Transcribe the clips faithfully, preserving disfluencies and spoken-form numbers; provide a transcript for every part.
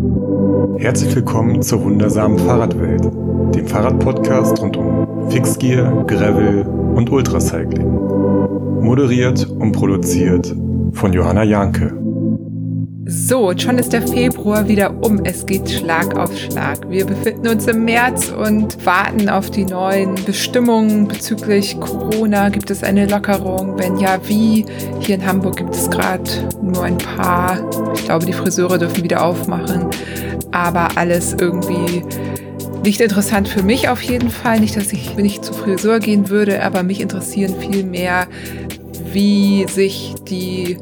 Herzlich willkommen zur wundersamen Fahrradwelt, dem Fahrradpodcast rund um Fixgear, Gravel und Ultracycling. Moderiert und produziert von Johanna Janke. So, und schon ist der Februar wieder um. Es geht Schlag auf Schlag. Wir befinden uns im März und warten auf die neuen Bestimmungen bezüglich Corona. Gibt es eine Lockerung? Wenn ja, wie? Hier in Hamburg gibt es gerade nur ein paar. Ich glaube, die Friseure dürfen wieder aufmachen. Aber alles irgendwie nicht interessant für mich auf jeden Fall. Nicht, dass ich nicht zum Friseur gehen würde, aber mich interessieren viel mehr, wie sich die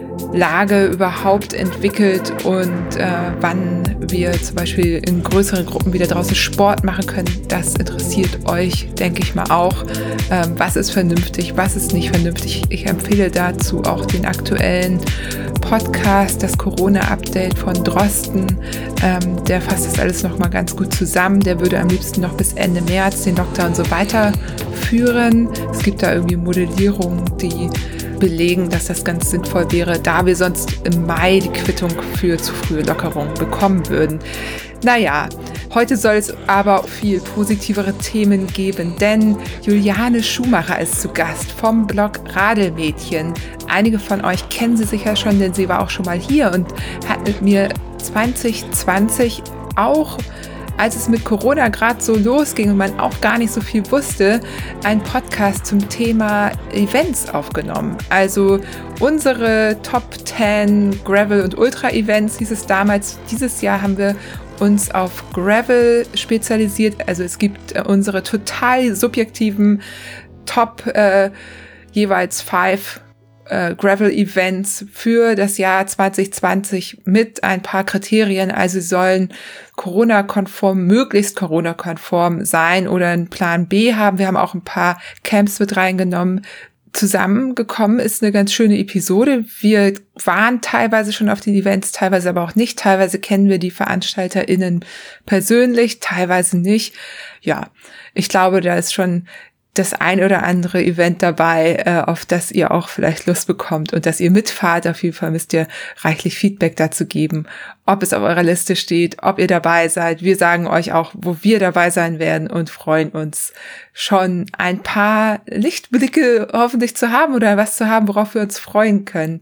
Lage überhaupt entwickelt und äh, wann wir zum Beispiel in größeren Gruppen wieder draußen Sport machen können. Das interessiert euch, denke ich mal auch. Ähm, was ist vernünftig, was ist nicht vernünftig? Ich empfehle dazu auch den aktuellen Podcast, das Corona-Update von Drosten. Ähm, der fasst das alles nochmal ganz gut zusammen. Der würde am liebsten noch bis Ende März den Lockdown so weiterführen. Es gibt da irgendwie Modellierungen, die belegen, dass das ganz sinnvoll wäre, da wir sonst im Mai die Quittung für zu frühe Lockerungen bekommen würden. Naja, heute soll es aber viel positivere Themen geben, denn Juliane Schumacher ist zu Gast vom Blog Radelmädchen. Einige von euch kennen sie sicher schon, denn sie war auch schon mal hier und hat mit mir zwanzig zwanzig auch, als es mit Corona gerade so losging und man auch gar nicht so viel wusste, einen Podcast zum Thema Events aufgenommen. Also unsere Top zehn Gravel- und Ultra-Events hieß es damals. Dieses Jahr haben wir uns auf Gravel spezialisiert. Also es gibt äh, unsere total subjektiven Top äh, jeweils five Äh, Gravel-Events für das Jahr zwanzig zwanzig mit ein paar Kriterien, also sie sollen Corona-konform, möglichst Corona-konform sein oder einen Plan B haben. Wir haben auch ein paar Camps mit reingenommen. Zusammengekommen ist eine ganz schöne Episode. Wir waren teilweise schon auf den Events, teilweise aber auch nicht. Teilweise kennen wir die VeranstalterInnen persönlich, teilweise nicht. Ja, ich glaube, da ist schon das ein oder andere Event dabei, äh, auf das ihr auch vielleicht Lust bekommt und dass ihr mitfahrt. Auf jeden Fall müsst ihr reichlich Feedback dazu geben, ob es auf eurer Liste steht, ob ihr dabei seid. Wir sagen euch auch, wo wir dabei sein werden und freuen uns schon ein paar Lichtblicke hoffentlich zu haben oder was zu haben, worauf wir uns freuen können.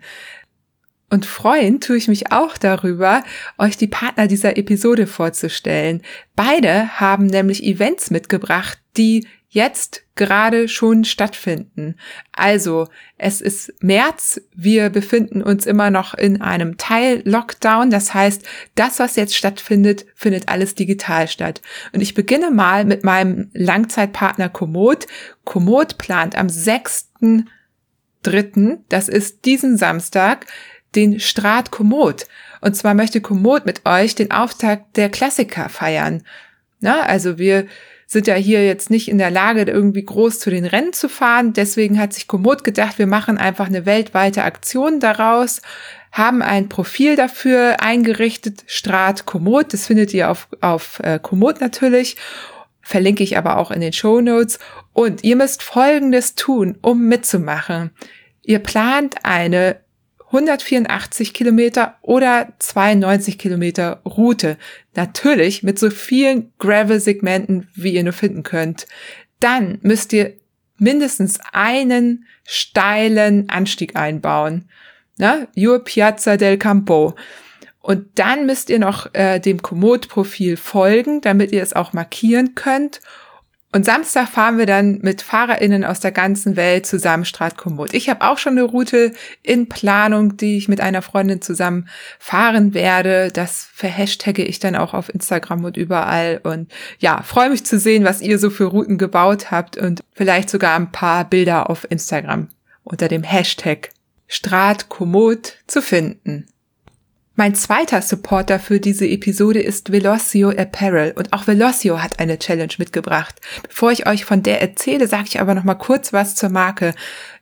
Und freuen tue ich mich auch darüber, euch die Partner dieser Episode vorzustellen. Beide haben nämlich Events mitgebracht, die jetzt gerade schon stattfinden. Also, es ist März, wir befinden uns immer noch in einem Teil-Lockdown. Das heißt, das, was jetzt stattfindet, findet alles digital statt. Und ich beginne mal mit meinem Langzeitpartner Komoot. Komoot plant am sechsten dritten, das ist diesen Samstag, den Strat Komoot. Und zwar möchte Komoot mit euch den Auftakt der Klassiker feiern. Na, also wir sind ja hier jetzt nicht in der Lage, irgendwie groß zu den Rennen zu fahren. Deswegen hat sich Komoot gedacht, wir machen einfach eine weltweite Aktion daraus, haben ein Profil dafür eingerichtet, Strat Komoot. Das findet ihr auf, auf äh, Komoot natürlich. Verlinke ich aber auch in den Shownotes. Und ihr müsst Folgendes tun, um mitzumachen. Ihr plant eine hundertvierundachtzig Kilometer oder zweiundneunzig Kilometer Route. Natürlich mit so vielen Gravel-Segmenten, wie ihr nur finden könnt. Dann müsst ihr mindestens einen steilen Anstieg einbauen. Na, Your Piazza del Campo. Und dann müsst ihr noch äh, dem Komoot-Profil folgen, damit ihr es auch markieren könnt. Und Samstag fahren wir dann mit FahrerInnen aus der ganzen Welt zusammen Strat Komoot. Ich habe auch schon eine Route in Planung, die ich mit einer Freundin zusammen fahren werde. Das verhashtagge ich dann auch auf Instagram und überall. Und ja, freue mich zu sehen, was ihr so für Routen gebaut habt und vielleicht sogar ein paar Bilder auf Instagram unter dem Hashtag Strat Komoot zu finden. Mein zweiter Supporter für diese Episode ist Velocio Apparel und auch Velocio hat eine Challenge mitgebracht. Bevor ich euch von der erzähle, sage ich aber noch mal kurz was zur Marke.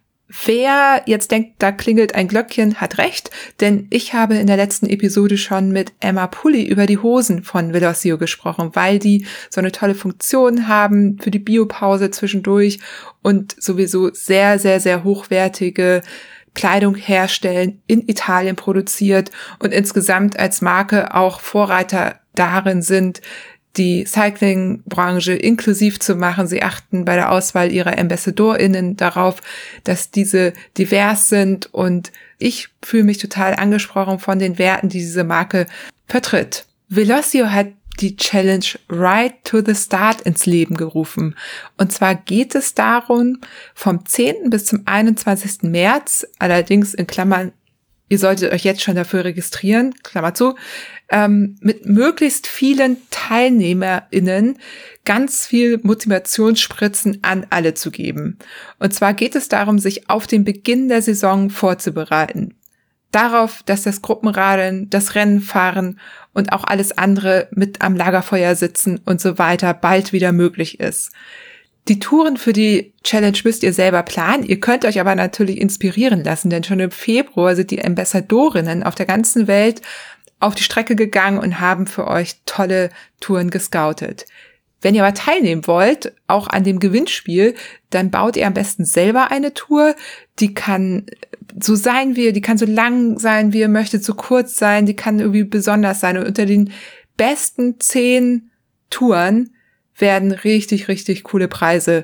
Wer jetzt denkt, da klingelt ein Glöckchen, hat recht, denn ich habe in der letzten Episode schon mit Emma Pulli über die Hosen von Velocio gesprochen, weil die so eine tolle Funktion haben für die Biopause zwischendurch und sowieso sehr, sehr, sehr hochwertige Kleidung herstellen, in Italien produziert und insgesamt als Marke auch Vorreiter darin sind, die Cycling-Branche inklusiv zu machen. Sie achten bei der Auswahl ihrer AmbassadorInnen darauf, dass diese divers sind, und ich fühle mich total angesprochen von den Werten, die diese Marke vertritt. Velocio hat die Challenge Ride to the Start ins Leben gerufen. Und zwar geht es darum, vom zehnten bis zum einundzwanzigsten März, allerdings in Klammern, ihr solltet euch jetzt schon dafür registrieren, Klammer zu, ähm, mit möglichst vielen TeilnehmerInnen ganz viel Motivationsspritzen an alle zu geben. Und zwar geht es darum, sich auf den Beginn der Saison vorzubereiten. Darauf, dass das Gruppenradeln, das Rennenfahren und auch alles andere mit am Lagerfeuer sitzen und so weiter bald wieder möglich ist. Die Touren für die Challenge müsst ihr selber planen. Ihr könnt euch aber natürlich inspirieren lassen, denn schon im Februar sind die Ambassadorinnen auf der ganzen Welt auf die Strecke gegangen und haben für euch tolle Touren gescoutet. Wenn ihr aber teilnehmen wollt, auch an dem Gewinnspiel, dann baut ihr am besten selber eine Tour. Die kann so sein wie ihr, die kann so lang sein, wie ihr möchtet, so kurz sein, die kann irgendwie besonders sein. Und unter den besten zehn Touren werden richtig, richtig coole Preise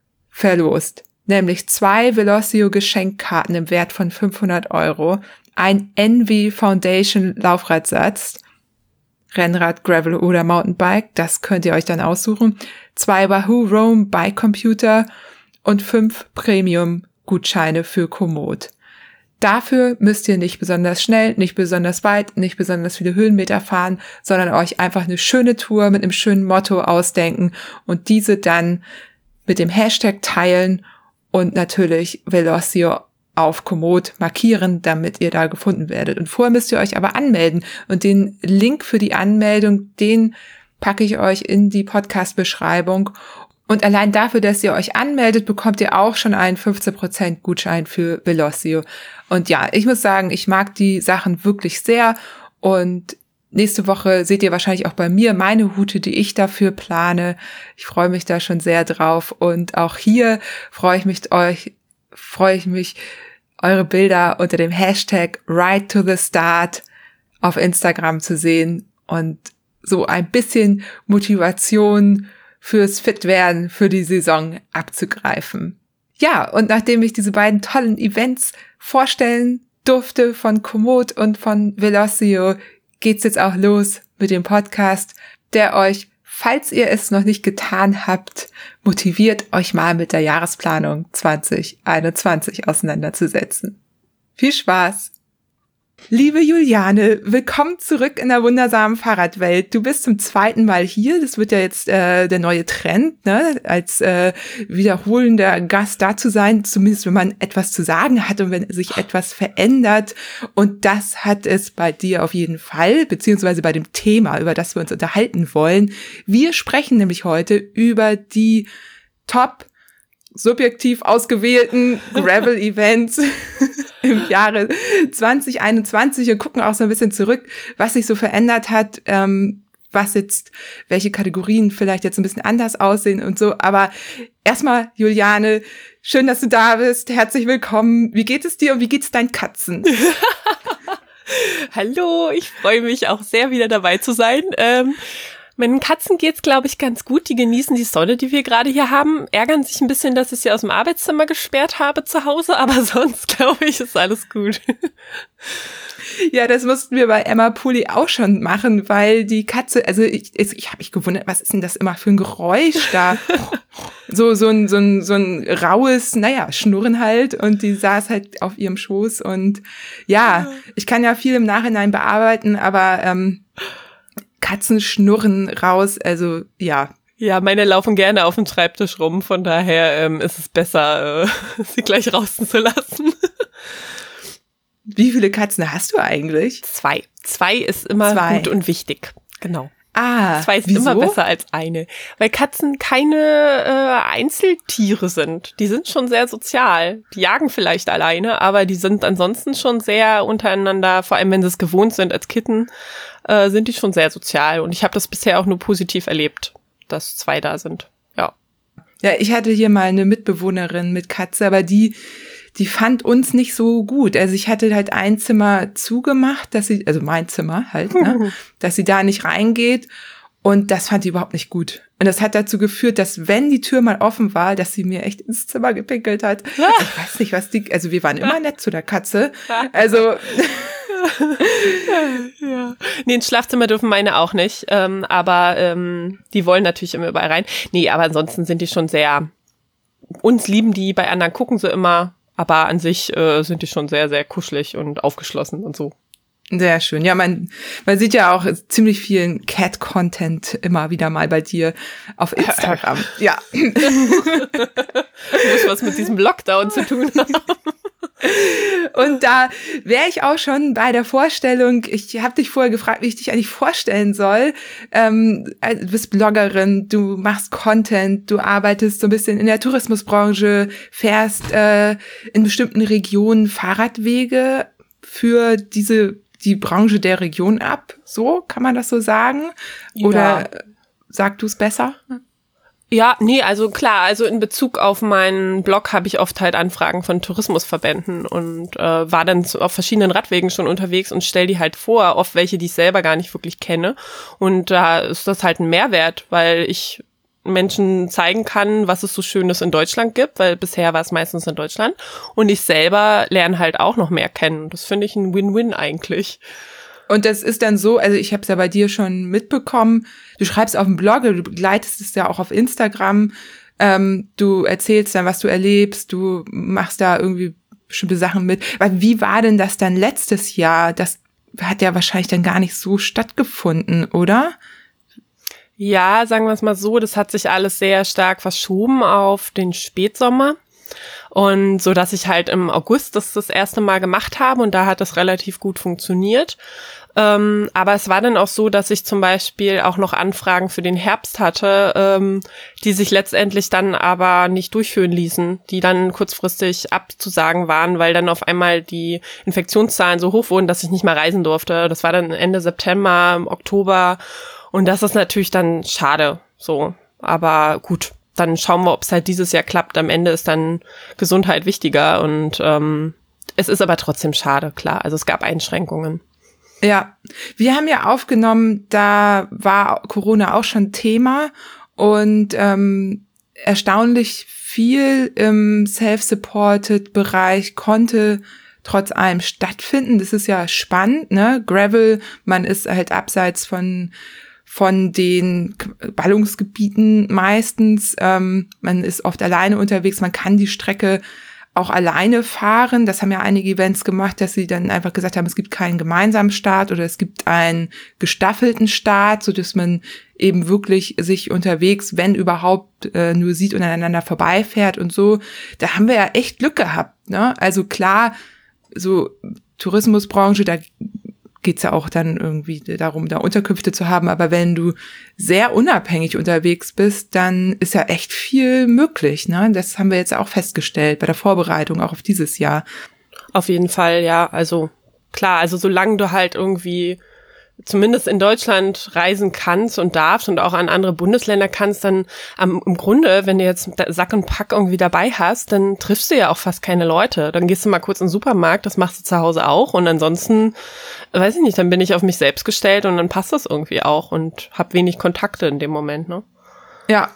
verlost. Nämlich zwei Velocio-Geschenkkarten im Wert von fünfhundert Euro, ein Envy Foundation Laufradsatz, Rennrad, Gravel oder Mountainbike, das könnt ihr euch dann aussuchen, zwei Wahoo Roam Bike Computer und fünf Premium-Gutscheine für Komoot. Dafür müsst ihr nicht besonders schnell, nicht besonders weit, nicht besonders viele Höhenmeter fahren, sondern euch einfach eine schöne Tour mit einem schönen Motto ausdenken und diese dann mit dem Hashtag teilen und natürlich Velocio auf Komoot markieren, damit ihr da gefunden werdet. Und vorher müsst ihr euch aber anmelden. Und den Link für die Anmeldung, den packe ich euch in die Podcast-Beschreibung. Und allein dafür, dass ihr euch anmeldet, bekommt ihr auch schon einen fünfzehn Prozent Gutschein für Velocio. Und ja, ich muss sagen, ich mag die Sachen wirklich sehr. Und nächste Woche seht ihr wahrscheinlich auch bei mir meine Route, die ich dafür plane. Ich freue mich da schon sehr drauf. Und auch hier freue ich mich euch freue ich mich, eure Bilder unter dem Hashtag Ride to the Start auf Instagram zu sehen und so ein bisschen Motivation fürs Fitwerden für die Saison abzugreifen. Ja, und nachdem ich diese beiden tollen Events vorstellen durfte von Komoot und von Velocio, geht's jetzt auch los mit dem Podcast, der euch, falls ihr es noch nicht getan habt, motiviert, euch mal mit der Jahresplanung zwanzig einundzwanzig auseinanderzusetzen. Viel Spaß! Liebe Juliane, willkommen zurück in der wundersamen Fahrradwelt. Du bist zum zweiten Mal hier. Das wird ja jetzt äh, der neue Trend, ne? Als äh, wiederholender Gast da zu sein, zumindest wenn man etwas zu sagen hat und wenn sich etwas verändert. Und das hat es bei dir auf jeden Fall, beziehungsweise bei dem Thema, über das wir uns unterhalten wollen. Wir sprechen nämlich heute über die Top subjektiv ausgewählten Gravel-Events im Jahre zwanzig einundzwanzig und gucken auch so ein bisschen zurück, was sich so verändert hat, ähm, was jetzt, welche Kategorien vielleicht jetzt ein bisschen anders aussehen und so. Aber erstmal, Juliane, schön, dass du da bist. Herzlich willkommen. Wie geht es dir und wie geht's deinen Katzen? Hallo, ich freue mich auch sehr, wieder dabei zu sein. Ähm, Meinen Katzen geht's, glaube ich, ganz gut. Die genießen die Sonne, die wir gerade hier haben. Ärgern sich ein bisschen, dass ich sie aus dem Arbeitszimmer gesperrt habe zu Hause. Aber sonst, glaube ich, ist alles gut. Ja, das mussten wir bei Emma Puli auch schon machen, weil die Katze, also ich, ich habe mich gewundert, was ist denn das immer für ein Geräusch da? so so ein so ein so ein raues, naja, Schnurren halt, und die saß halt auf ihrem Schoß und ja, ich kann ja viel im Nachhinein bearbeiten, aber ähm, Katzen schnurren raus, also ja. Ja, meine laufen gerne auf dem Schreibtisch rum, von daher ähm, ist es besser, äh, sie gleich draußen zu lassen. Wie viele Katzen hast du eigentlich? Zwei. Zwei ist immer Zwei. gut und wichtig, genau. Ah, Zwei ist wieso? immer besser als eine, weil Katzen keine äh, Einzeltiere sind. Die sind schon sehr sozial. Die jagen vielleicht alleine, aber die sind ansonsten schon sehr untereinander, vor allem wenn sie es gewohnt sind als Kitten, äh, sind die schon sehr sozial. Und ich habe das bisher auch nur positiv erlebt, dass zwei da sind. Ja. Ja, ich hatte hier mal eine Mitbewohnerin mit Katze, aber die die fand uns nicht so gut. Also ich hatte halt ein Zimmer zugemacht, dass sie, also mein Zimmer halt, ne, dass sie da nicht reingeht. Und das fand die überhaupt nicht gut. Und das hat dazu geführt, dass wenn die Tür mal offen war, dass sie mir echt ins Zimmer gepinkelt hat. Ich weiß nicht, was die, also wir waren immer nett zu der Katze. Also. Ja. Nee, ins Schlafzimmer dürfen meine auch nicht. Ähm, aber ähm, die wollen natürlich immer überall rein. Nee, aber ansonsten sind die schon sehr, uns lieben die, bei anderen gucken sie immer. Aber an sich äh, sind die schon sehr, sehr kuschelig und aufgeschlossen und so. Sehr schön. Ja, man, man sieht ja auch ziemlich vielen Cat-Content immer wieder mal bei dir auf Instagram. Ja. Muss was mit diesem Lockdown zu tun haben. Und da wäre ich auch schon bei der Vorstellung. Ich habe dich vorher gefragt, wie ich dich eigentlich vorstellen soll. Ähm, du bist Bloggerin, du machst Content, du arbeitest so ein bisschen in der Tourismusbranche, fährst äh, in bestimmten Regionen Fahrradwege für diese die Branche der Region ab. So, kann man das so sagen? Oder ja. Sag du es besser? Ja, nee, also klar, also in Bezug auf meinen Blog habe ich oft halt Anfragen von Tourismusverbänden und äh, war dann auf verschiedenen Radwegen schon unterwegs und stell die halt vor, oft welche, die ich selber gar nicht wirklich kenne. Und da ist das halt ein Mehrwert, weil ich Menschen zeigen kann, was es so Schönes in Deutschland gibt, weil bisher war es meistens in Deutschland. Und ich selber lerne halt auch noch mehr kennen. Das finde ich ein Win-Win eigentlich. Und das ist dann so, also ich habe es ja bei dir schon mitbekommen, du schreibst auf dem Blog, du begleitest es ja auch auf Instagram, ähm, du erzählst dann, was du erlebst, du machst da irgendwie bestimmte Sachen mit. Weil wie war denn das dann letztes Jahr? Das hat ja wahrscheinlich dann gar nicht so stattgefunden, oder? Ja, sagen wir es mal so, das hat sich alles sehr stark verschoben auf den Spätsommer. Und so, dass ich halt im August das das erste Mal gemacht habe und da hat das relativ gut funktioniert. Ähm, aber es war dann auch so, dass ich zum Beispiel auch noch Anfragen für den Herbst hatte, ähm, die sich letztendlich dann aber nicht durchführen ließen, die dann kurzfristig abzusagen waren, weil dann auf einmal die Infektionszahlen so hoch wurden, dass ich nicht mehr reisen durfte. Das war dann Ende September, im Oktober. Und das ist natürlich dann schade, so. Aber gut, dann schauen wir, ob es halt dieses Jahr klappt. Am Ende ist dann Gesundheit wichtiger und ähm, es ist aber trotzdem schade, klar. Also es gab Einschränkungen. Ja, wir haben ja aufgenommen, da war Corona auch schon Thema und ähm, erstaunlich viel im Self-Supported-Bereich konnte trotz allem stattfinden. Das ist ja spannend, ne? Gravel, man ist halt abseits von von den Ballungsgebieten meistens. Ähm, man ist oft alleine unterwegs, man kann die Strecke auch alleine fahren. Das haben ja einige Events gemacht, dass sie dann einfach gesagt haben, es gibt keinen gemeinsamen Start oder es gibt einen gestaffelten Start, so dass man eben wirklich sich unterwegs, wenn überhaupt, äh, nur sieht und aneinander vorbeifährt und so. Da haben wir ja echt Glück gehabt, ne? Also klar, so Tourismusbranche, da geht's ja auch dann irgendwie darum, da Unterkünfte zu haben. Aber wenn du sehr unabhängig unterwegs bist, dann ist ja echt viel möglich, ne? Das haben wir jetzt auch festgestellt bei der Vorbereitung, auch auf dieses Jahr. Auf jeden Fall, ja. Also klar, also solange du halt irgendwie zumindest in Deutschland reisen kannst und darfst und auch an andere Bundesländer kannst, dann am, im Grunde, wenn du jetzt Sack und Pack irgendwie dabei hast, dann triffst du ja auch fast keine Leute. Dann gehst du mal kurz in den Supermarkt, das machst du zu Hause auch und ansonsten, weiß ich nicht, dann bin ich auf mich selbst gestellt und dann passt das irgendwie auch und hab wenig Kontakte in dem Moment, ne? Ja.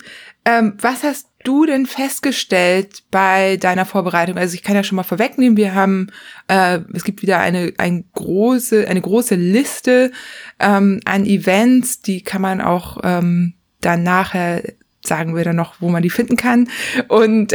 Ähm, was hast du denn festgestellt bei deiner Vorbereitung? Also ich kann ja schon mal vorwegnehmen, wir haben, äh, es gibt wieder eine, eine große, eine große Liste ähm, an Events, die kann man auch ähm, dann nachher, sagen wir dann noch, wo man die finden kann. Und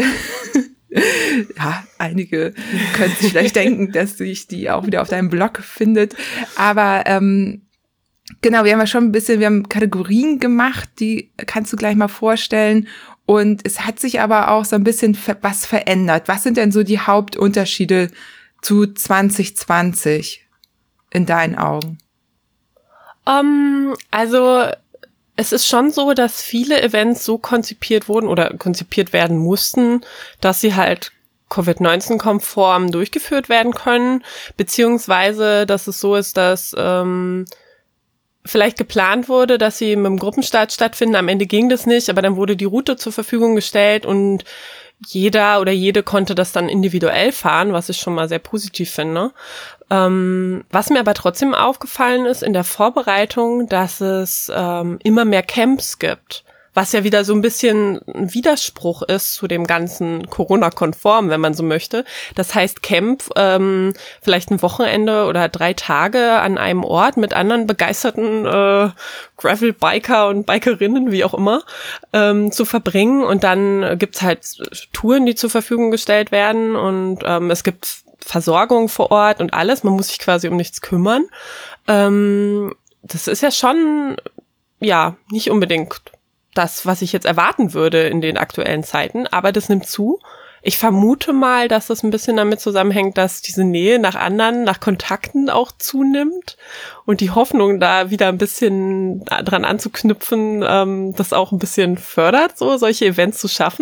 ja, einige können sich vielleicht denken, dass sich die auch wieder auf deinem Blog findet. Aber ähm, genau, wir haben ja schon ein bisschen, wir haben Kategorien gemacht, die kannst du gleich mal vorstellen. Und es hat sich aber auch so ein bisschen was verändert. Was sind denn so die Hauptunterschiede zu zwanzig zwanzig in deinen Augen? Um, also es ist schon so, dass viele Events so konzipiert wurden oder konzipiert werden mussten, dass sie halt Covid neunzehn konform durchgeführt werden können, beziehungsweise dass es so ist, dass ähm, vielleicht geplant wurde, dass sie mit dem Gruppenstart stattfinden. Am Ende ging das nicht, aber dann wurde die Route zur Verfügung gestellt und jeder oder jede konnte das dann individuell fahren, was ich schon mal sehr positiv finde. Ähm, was mir aber trotzdem aufgefallen ist in der Vorbereitung, dass es ähm, immer mehr Camps gibt, was ja wieder so ein bisschen ein Widerspruch ist zu dem ganzen Corona-konform, wenn man so möchte. Das heißt Camp, ähm, vielleicht ein Wochenende oder drei Tage an einem Ort mit anderen begeisterten äh, Gravel-Biker und Bikerinnen, wie auch immer, ähm, zu verbringen. Und dann gibt's halt Touren, die zur Verfügung gestellt werden und ähm, es gibt Versorgung vor Ort und alles. Man muss sich quasi um nichts kümmern. Ähm, das ist ja schon, ja, nicht unbedingt das, was ich jetzt erwarten würde in den aktuellen Zeiten, aber das nimmt zu. Ich vermute mal, dass das ein bisschen damit zusammenhängt, dass diese Nähe nach anderen, nach Kontakten auch zunimmt und die Hoffnung, da wieder ein bisschen dran anzuknüpfen, ähm, das auch ein bisschen fördert, so solche Events zu schaffen.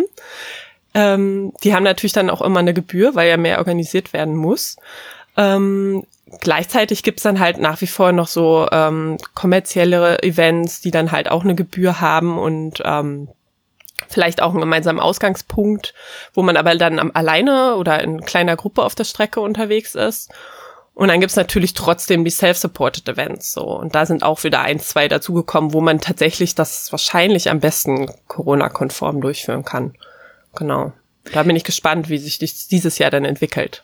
Ähm, die haben natürlich dann auch immer eine Gebühr, weil ja mehr organisiert werden muss. Ähm, Gleichzeitig gibt's dann halt nach wie vor noch so ähm, kommerzielle Events, die dann halt auch eine Gebühr haben und ähm, vielleicht auch einen gemeinsamen Ausgangspunkt, wo man aber dann am, alleine oder in kleiner Gruppe auf der Strecke unterwegs ist. Und dann gibt's natürlich trotzdem die Self-Supported Events so. Und da sind auch wieder ein, zwei dazugekommen, wo man tatsächlich das wahrscheinlich am besten Corona-konform durchführen kann. Genau. Da bin ich gespannt, wie sich dies, dieses Jahr dann entwickelt.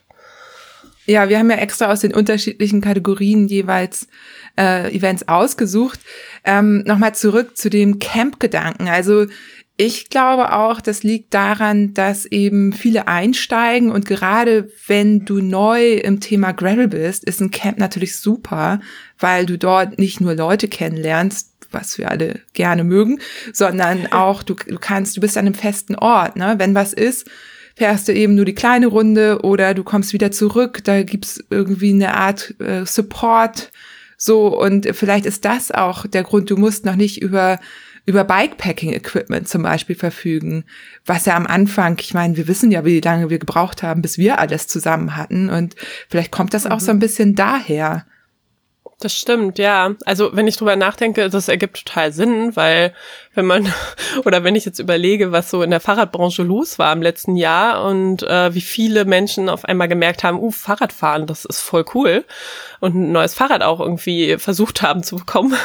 Ja, wir haben ja extra aus den unterschiedlichen Kategorien jeweils äh, Events ausgesucht. Ähm, Nochmal zurück zu dem Camp-Gedanken. Also ich glaube auch, das liegt daran, dass eben viele einsteigen und gerade wenn du neu im Thema Gravel bist, ist ein Camp natürlich super, weil du dort nicht nur Leute kennenlernst, was wir alle gerne mögen, sondern auch du, du kannst, du bist an einem festen Ort, ne? Wenn was ist, fährst du eben nur die kleine Runde oder du kommst wieder zurück, da gibt's irgendwie eine Art äh, Support, so, und vielleicht ist das auch der Grund, du musst noch nicht über über Bikepacking-Equipment zum Beispiel verfügen, was ja am Anfang, ich meine, wir wissen ja, wie lange wir gebraucht haben, bis wir alles zusammen hatten und vielleicht kommt das auch so ein bisschen daher. Das stimmt, ja. Also wenn ich drüber nachdenke, das ergibt total Sinn, weil wenn man, oder wenn ich jetzt überlege, was so in der Fahrradbranche los war im letzten Jahr und äh, wie viele Menschen auf einmal gemerkt haben, uh, Fahrradfahren, das ist voll cool und ein neues Fahrrad auch irgendwie versucht haben zu bekommen,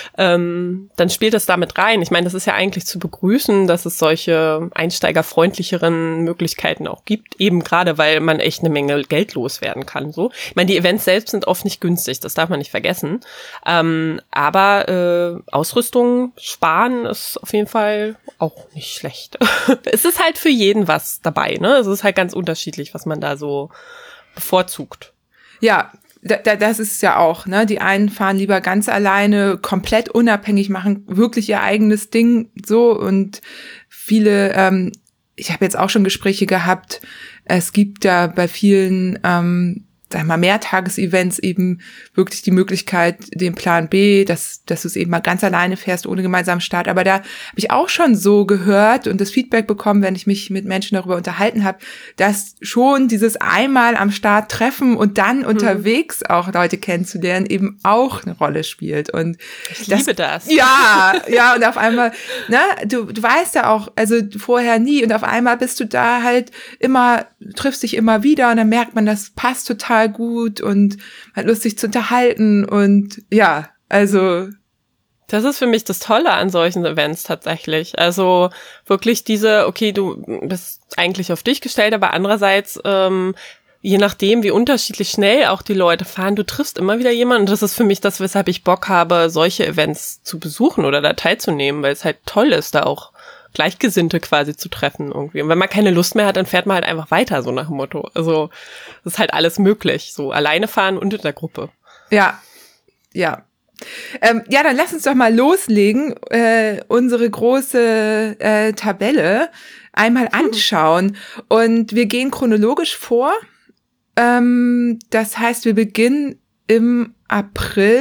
ähm, dann spielt das damit rein. Ich meine, das ist ja eigentlich zu begrüßen, dass es solche einsteigerfreundlicheren Möglichkeiten auch gibt, eben gerade, weil man echt eine Menge Geld loswerden kann. So, ich meine, die Events selbst sind oft nicht günstig, das darf man nicht vergessen. Ähm, aber äh, Ausrüstung sparen ist auf jeden Fall auch nicht schlecht. Es ist halt für jeden was dabei, ne? Es ist halt ganz unterschiedlich, was man da so bevorzugt. Ja, da, da, das ist ja auch, ne? Die einen fahren lieber ganz alleine, komplett unabhängig, machen wirklich ihr eigenes Ding so und viele, ähm, ich habe jetzt auch schon Gespräche gehabt, es gibt da bei vielen ähm, sag mal, Mehrtagesevents eben wirklich die Möglichkeit, den Plan B, dass, dass du es eben mal ganz alleine fährst, ohne gemeinsamen Start. Aber da habe ich auch schon so gehört und das Feedback bekommen, wenn ich mich mit Menschen darüber unterhalten habe, dass schon dieses einmal am Start treffen und dann mhm. unterwegs auch Leute kennenzulernen eben auch eine Rolle spielt. Und ich das, liebe das. Ja, ja, und auf einmal, ne, du, du weißt ja auch, also vorher nie und auf einmal bist du da halt immer, triffst dich immer wieder und dann merkt man, das passt total gut und hat Lust, sich zu unterhalten und ja, also. Das ist für mich das Tolle an solchen Events tatsächlich. Also wirklich diese, okay, du bist eigentlich auf dich gestellt, aber andererseits, ähm, je nachdem, wie unterschiedlich schnell auch die Leute fahren, du triffst immer wieder jemanden. Und das ist für mich das, weshalb ich Bock habe, solche Events zu besuchen oder da teilzunehmen, weil es halt toll ist, da auch Gleichgesinnte quasi zu treffen irgendwie. Und wenn man keine Lust mehr hat, dann fährt man halt einfach weiter, so nach dem Motto. Also das ist halt alles möglich, so alleine fahren und in der Gruppe. Ja, ja. Ähm, ja, dann lass uns doch mal loslegen, äh, unsere große äh, Tabelle einmal anschauen. Und wir gehen chronologisch vor. Ähm, das heißt, wir beginnen im April.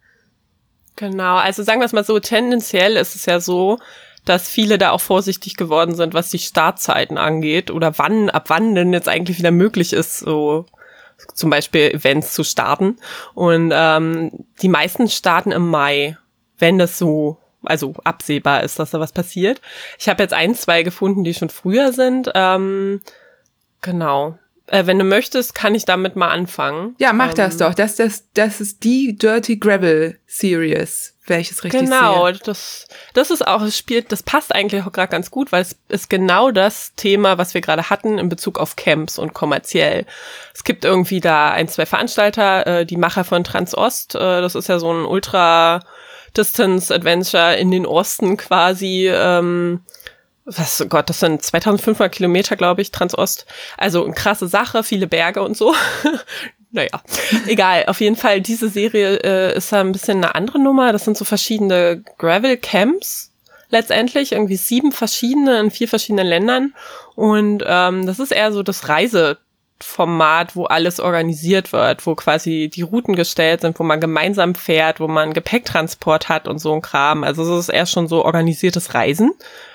Genau, also sagen wir es mal so, tendenziell ist es ja so, dass viele da auch vorsichtig geworden sind, was die Startzeiten angeht oder wann, ab wann denn jetzt eigentlich wieder möglich ist, so zum Beispiel Events zu starten. Und ähm, die meisten starten im Mai, wenn das so also absehbar ist, dass da was passiert. Ich habe jetzt ein, zwei gefunden, die schon früher sind. Ähm, genau. Äh, wenn du möchtest, kann ich damit mal anfangen. Ja, mach ähm, das doch. Das, das, das ist die Dirty Gravel Series, wenn ich es richtig genau, sehe. Genau, das, das ist auch, es spielt, das passt eigentlich auch gerade ganz gut, weil es ist genau das Thema, was wir gerade hatten in Bezug auf Camps und kommerziell. Es gibt irgendwie da ein, zwei Veranstalter, äh, die Macher von Transost, äh, das ist ja so ein Ultra-Distance-Adventure in den Osten quasi, ähm, was, oh Gott, das sind zweitausendfünfhundert Kilometer, glaube ich, Transost. Also eine krasse Sache, viele Berge und so. Naja, egal. Auf jeden Fall, diese Serie äh, ist da ein bisschen eine andere Nummer. Das sind so verschiedene Gravel-Camps letztendlich. Irgendwie sieben verschiedene in vier verschiedenen Ländern. Und ähm, das ist eher so das Reiseformat, wo alles organisiert wird, wo quasi die Routen gestellt sind, wo man gemeinsam fährt, wo man Gepäcktransport hat und so ein Kram. Also es ist eher schon so organisiertes Reisen.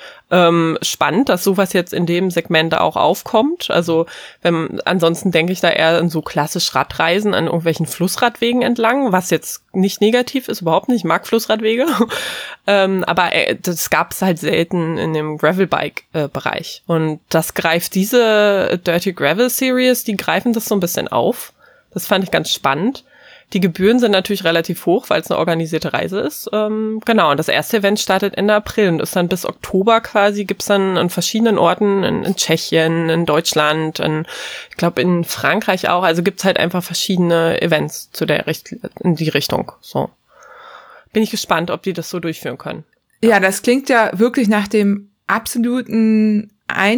Ähm, spannend, dass sowas jetzt in dem Segment auch aufkommt. Also wenn, ansonsten denke ich da eher an so klassisch Radreisen an irgendwelchen Flussradwegen entlang, was jetzt nicht negativ ist, überhaupt nicht. Ich mag Flussradwege. ähm, aber äh, das gab es halt selten in dem Gravelbike-Bereich. Äh, Und das greift diese Dirty Gravel Series, die greifen das so ein bisschen auf. Das fand ich ganz spannend. Die Gebühren sind natürlich relativ hoch, weil es eine organisierte Reise ist. Ähm, genau, und das erste Event startet Ende April und ist dann bis Oktober quasi, gibt's dann an verschiedenen Orten, in, in Tschechien, in Deutschland, in, ich glaube in Frankreich auch. Also gibt's halt einfach verschiedene Events zu der Richt- in die Richtung. So bin ich gespannt, ob die das so durchführen können. Ja, das klingt ja wirklich nach dem absoluten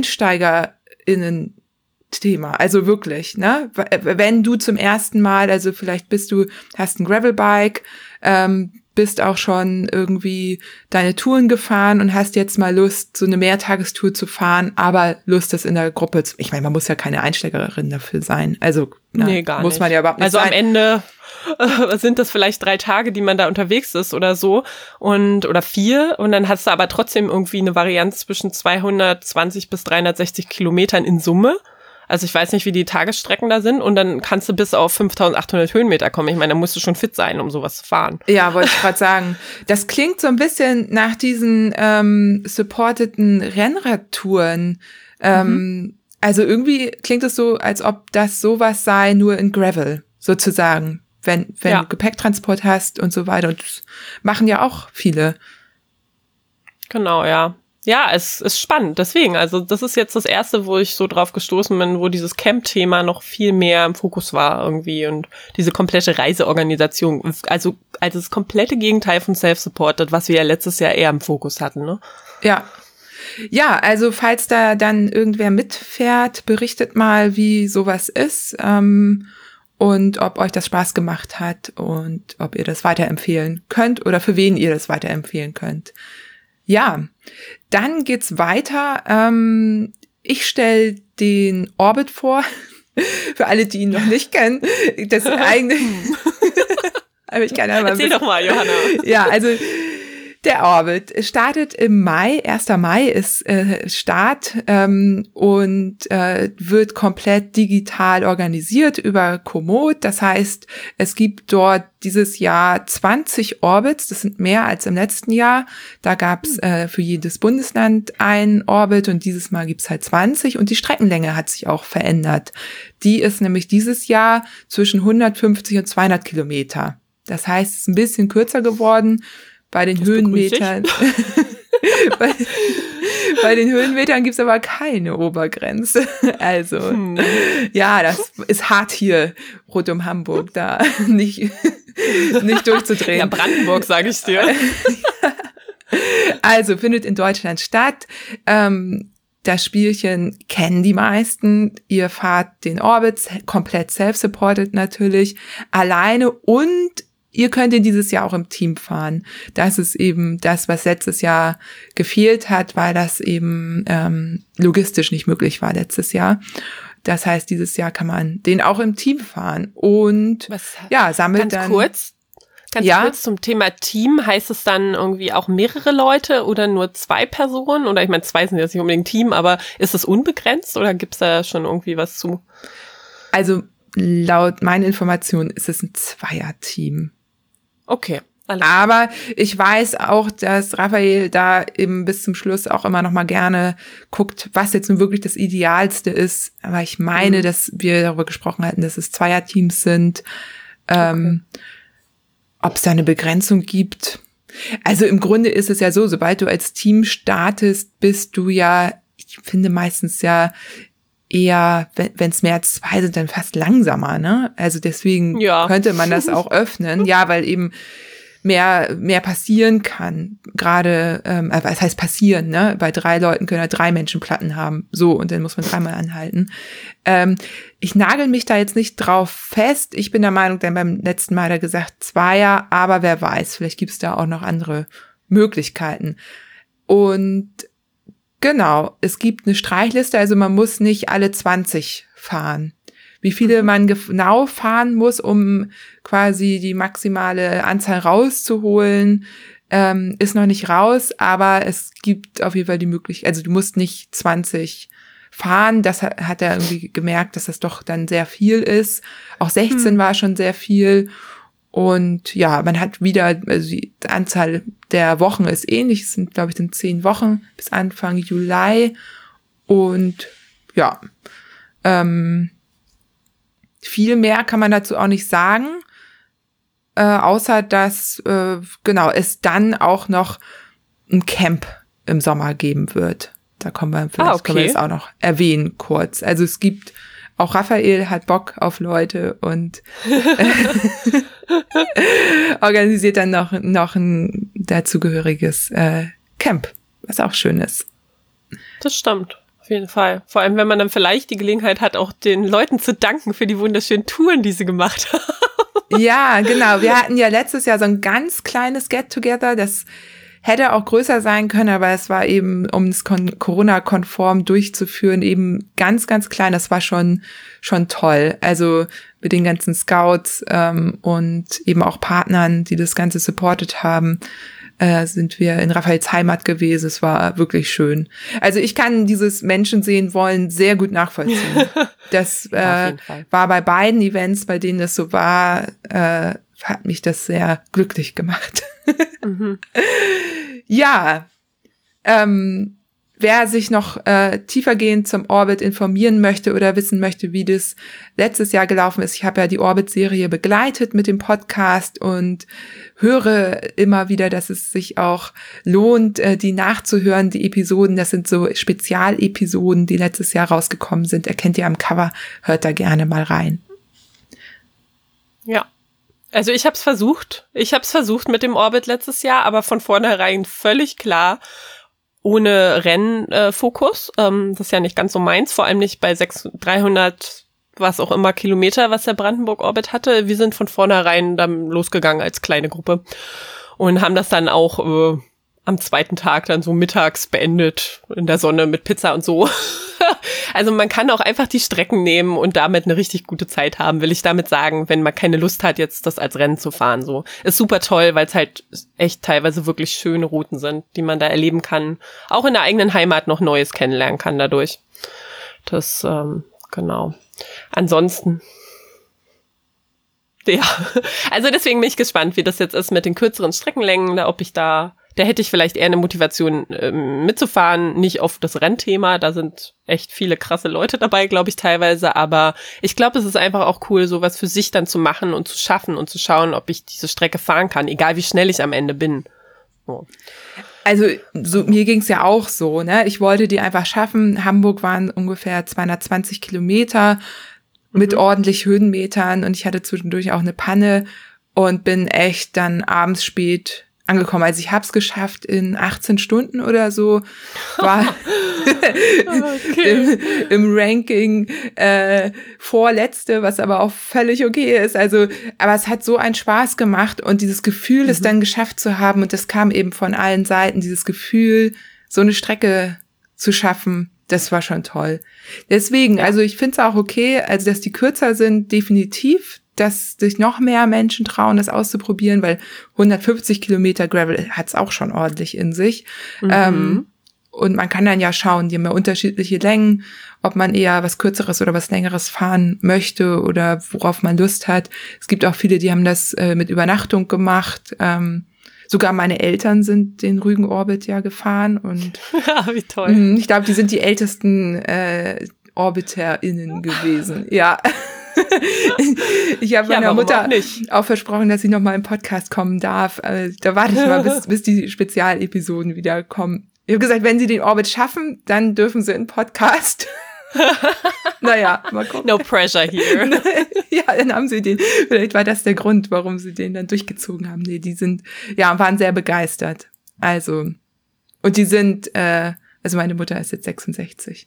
EinsteigerInnen Thema, also wirklich, ne? Wenn du zum ersten Mal, also vielleicht bist du, hast ein Gravelbike, ähm, bist auch schon irgendwie deine Touren gefahren und hast jetzt mal Lust, so eine Mehrtagestour zu fahren, aber Lust, das in der Gruppe zu, ich meine, man muss ja keine Einsteigerin dafür sein, also na, nee, gar muss nicht. man ja überhaupt nicht also sein. Also am Ende äh, sind das vielleicht drei Tage, die man da unterwegs ist oder so und oder vier und dann hast du aber trotzdem irgendwie eine Varianz zwischen zweihundertzwanzig bis dreihundertsechzig Kilometern in Summe. Also ich weiß nicht, wie die Tagesstrecken da sind und dann kannst du bis auf fünftausendachthundert Höhenmeter kommen. Ich meine, da musst du schon fit sein, um sowas zu fahren. Ja, wollte ich gerade sagen. Das klingt so ein bisschen nach diesen ähm, supporteten Rennradtouren. Ähm, mhm. Also irgendwie klingt es so, als ob das sowas sei, nur in Gravel sozusagen. Wenn, wenn ja. du Gepäcktransport hast und so weiter. Und das machen ja auch viele. Genau, ja. Ja, es ist spannend. Deswegen, also das ist jetzt das erste, wo ich so drauf gestoßen bin, wo dieses Camp-Thema noch viel mehr im Fokus war irgendwie und diese komplette Reiseorganisation, also als das komplette Gegenteil von Self-Supported, was wir ja letztes Jahr eher im Fokus hatten, ne? Ja. Ja, also falls da dann irgendwer mitfährt, berichtet mal, wie sowas ist ähm, und ob euch das Spaß gemacht hat und ob ihr das weiterempfehlen könnt oder für wen ihr das weiterempfehlen könnt. Ja, dann geht's weiter. Ähm, ich stelle den Orbit vor, für alle, die ihn noch nicht kennen. Das eigene. Aber ich kann ja mal Erzähl doch mal, Johanna. Ja, also der Orbit startet im Mai. erster Mai ist äh, Start ähm, und äh, wird komplett digital organisiert über Komoot. Das heißt, es gibt dort dieses Jahr zwanzig Orbits. Das sind mehr als im letzten Jahr. Da gab's äh, für jedes Bundesland ein Orbit und dieses Mal gibt's halt zwanzig. Und die Streckenlänge hat sich auch verändert. Die ist nämlich dieses Jahr zwischen hundertfünfzig und zweihundert Kilometer. Das heißt, es ist ein bisschen kürzer geworden. Bei den das Höhenmetern, bei, bei den Höhenmetern gibt's aber keine Obergrenze. Also, hm. ja, das ist hart hier rund um Hamburg, da nicht, nicht durchzudrehen. Ja, Brandenburg, sage ich dir. Also, findet in Deutschland statt. Ähm, das Spielchen kennen die meisten. Ihr fahrt den Orbit, komplett self-supported natürlich, alleine und ihr könnt ihn dieses Jahr auch im Team fahren. Das ist eben das, was letztes Jahr gefehlt hat, weil das eben ähm, logistisch nicht möglich war letztes Jahr. Das heißt, dieses Jahr kann man den auch im Team fahren und was, ja, sammelt ganz dann. Kurz, ganz ja? kurz zum Thema Team. Heißt es dann irgendwie auch mehrere Leute oder nur zwei Personen? Oder ich meine, zwei sind jetzt nicht unbedingt Team, aber ist es unbegrenzt oder gibt's da schon irgendwie was zu? Also laut meinen Informationen ist es ein Zweierteam. Okay, Alles Aber ich weiß auch, dass Raphael da eben bis zum Schluss auch immer noch mal gerne guckt, was jetzt nun wirklich das Idealste ist. Aber ich meine, mhm. dass wir darüber gesprochen hatten, dass es Zweierteams sind. Ähm, okay. Ob es da eine Begrenzung gibt. Also im Grunde ist es ja so, sobald du als Team startest, bist du ja, ich finde meistens ja eher, wenn es mehr als zwei sind, dann fast langsamer, ne? Also deswegen ja. könnte man das auch öffnen. Ja, weil eben mehr mehr passieren kann. Gerade, ähm, was heißt passieren, ne? Bei drei Leuten können ja drei Menschen Platten haben. So, und dann muss man dreimal anhalten. Ähm, ich nagel mich da jetzt nicht drauf fest. Ich bin der Meinung, denn beim letzten Mal hat er gesagt Zweier, aber wer weiß, vielleicht gibt es da auch noch andere Möglichkeiten. Und genau, es gibt eine Streichliste, also man muss nicht alle zwanzig fahren. Wie viele man genau fahren muss, um quasi die maximale Anzahl rauszuholen, ähm, ist noch nicht raus, aber es gibt auf jeden Fall die Möglichkeit, also du musst nicht zwanzig fahren, das hat, hat er irgendwie gemerkt, dass das doch dann sehr viel ist. Auch sechzehn hm. war schon sehr viel. Und ja, man hat wieder, also die Anzahl der Wochen ist ähnlich, es sind, glaube ich, sind zehn Wochen bis Anfang Juli. Und ja, ähm, viel mehr kann man dazu auch nicht sagen, äh, außer dass, äh, genau, es dann auch noch ein Camp im Sommer geben wird. Da kommen wir, vielleicht ah, okay. können wir das auch noch erwähnen kurz. Also es gibt, auch Raphael hat Bock auf Leute und organisiert dann noch, noch ein dazugehöriges äh, Camp, was auch schön ist. Das stimmt. Auf jeden Fall. Vor allem, wenn man dann vielleicht die Gelegenheit hat, auch den Leuten zu danken für die wunderschönen Touren, die sie gemacht haben. Ja, genau. Wir hatten ja letztes Jahr so ein ganz kleines Get-Together. Das hätte auch größer sein können, aber es war eben, um es kon- Corona-konform durchzuführen, eben ganz, ganz klein. Das war schon schon toll. Also mit den ganzen Scouts ähm, und eben auch Partnern, die das Ganze supportet haben, äh, sind wir in Raphaels Heimat gewesen. Es war wirklich schön. Also ich kann dieses Menschen sehen wollen sehr gut nachvollziehen. Das äh, war bei beiden Events, bei denen das so war, äh, hat mich das sehr glücklich gemacht. Mhm. Ja, ähm, wer sich noch äh, tiefergehend zum Orbit informieren möchte oder wissen möchte, wie das letztes Jahr gelaufen ist, ich habe ja die Orbit-Serie begleitet mit dem Podcast und höre immer wieder, dass es sich auch lohnt, äh, die nachzuhören, die Episoden. Das sind so Spezialepisoden, die letztes Jahr rausgekommen sind. Erkennt ihr am Cover, hört da gerne mal rein. Ja. Also ich habe es versucht. Ich habe es versucht mit dem Orbit letztes Jahr, aber von vornherein völlig klar, ohne Rennfokus. Ähm, das ist ja nicht ganz so meins, vor allem nicht bei sechshundert, dreihundert, was auch immer Kilometer, was der Brandenburg-Orbit hatte. Wir sind von vornherein dann losgegangen als kleine Gruppe und haben das dann auch äh, am zweiten Tag dann so mittags beendet in der Sonne mit Pizza und so. Also man kann auch einfach die Strecken nehmen und damit eine richtig gute Zeit haben, will ich damit sagen, wenn man keine Lust hat, jetzt das als Rennen zu fahren. So ist super toll, weil es halt echt teilweise wirklich schöne Routen sind, die man da erleben kann. Auch in der eigenen Heimat noch Neues kennenlernen kann dadurch. Das, ähm, genau. Ansonsten, ja, also deswegen bin ich gespannt, wie das jetzt ist mit den kürzeren Streckenlängen, ob ich da Da hätte ich vielleicht eher eine Motivation ähm, mitzufahren, nicht auf das Rennthema. Da sind echt viele krasse Leute dabei, glaube ich, teilweise. Aber ich glaube, es ist einfach auch cool, sowas für sich dann zu machen und zu schaffen und zu schauen, ob ich diese Strecke fahren kann, egal wie schnell ich am Ende bin. So. Also so, mir ging's ja auch so, ne? Ich wollte die einfach schaffen. Hamburg waren ungefähr zweihundertzwanzig Kilometer mit mhm. ordentlich Höhenmetern und ich hatte zwischendurch auch eine Panne und bin echt dann abends spät angekommen. Also ich habe es geschafft in achtzehn Stunden oder so, war okay. im, im Ranking äh, vorletzte, was aber auch völlig okay ist. Also, aber es hat so einen Spaß gemacht und dieses Gefühl, mhm. es dann geschafft zu haben, und das kam eben von allen Seiten, dieses Gefühl, so eine Strecke zu schaffen, das war schon toll. Deswegen, ja. also ich finde es auch okay, also dass die kürzer sind, definitiv, dass sich noch mehr Menschen trauen, das auszuprobieren, weil hundertfünfzig Kilometer Gravel hat's auch schon ordentlich in sich. Mhm. Ähm, Und man kann dann ja schauen, die haben ja unterschiedliche Längen, ob man eher was Kürzeres oder was Längeres fahren möchte oder worauf man Lust hat. Es gibt auch viele, die haben das äh, mit Übernachtung gemacht. Ähm, sogar meine Eltern sind den Rügen-Orbit ja gefahren. Und ja, wie toll. Mh, ich glaube, die sind die ältesten äh, OrbiterInnen gewesen. Ja. Ich habe ja, meiner Mutter auch, auch versprochen, dass sie noch mal im Podcast kommen darf. Also, da warte ich mal, bis, bis die Spezialepisoden wieder kommen. Ich habe gesagt, wenn sie den Orbit schaffen, dann dürfen sie in Podcast. Naja, mal gucken. No pressure here. Ja, dann haben sie den. Vielleicht war das der Grund, warum sie den dann durchgezogen haben. Nee, die sind, ja, waren sehr begeistert. Also, und die sind, äh, also meine Mutter ist jetzt sechsundsechzig.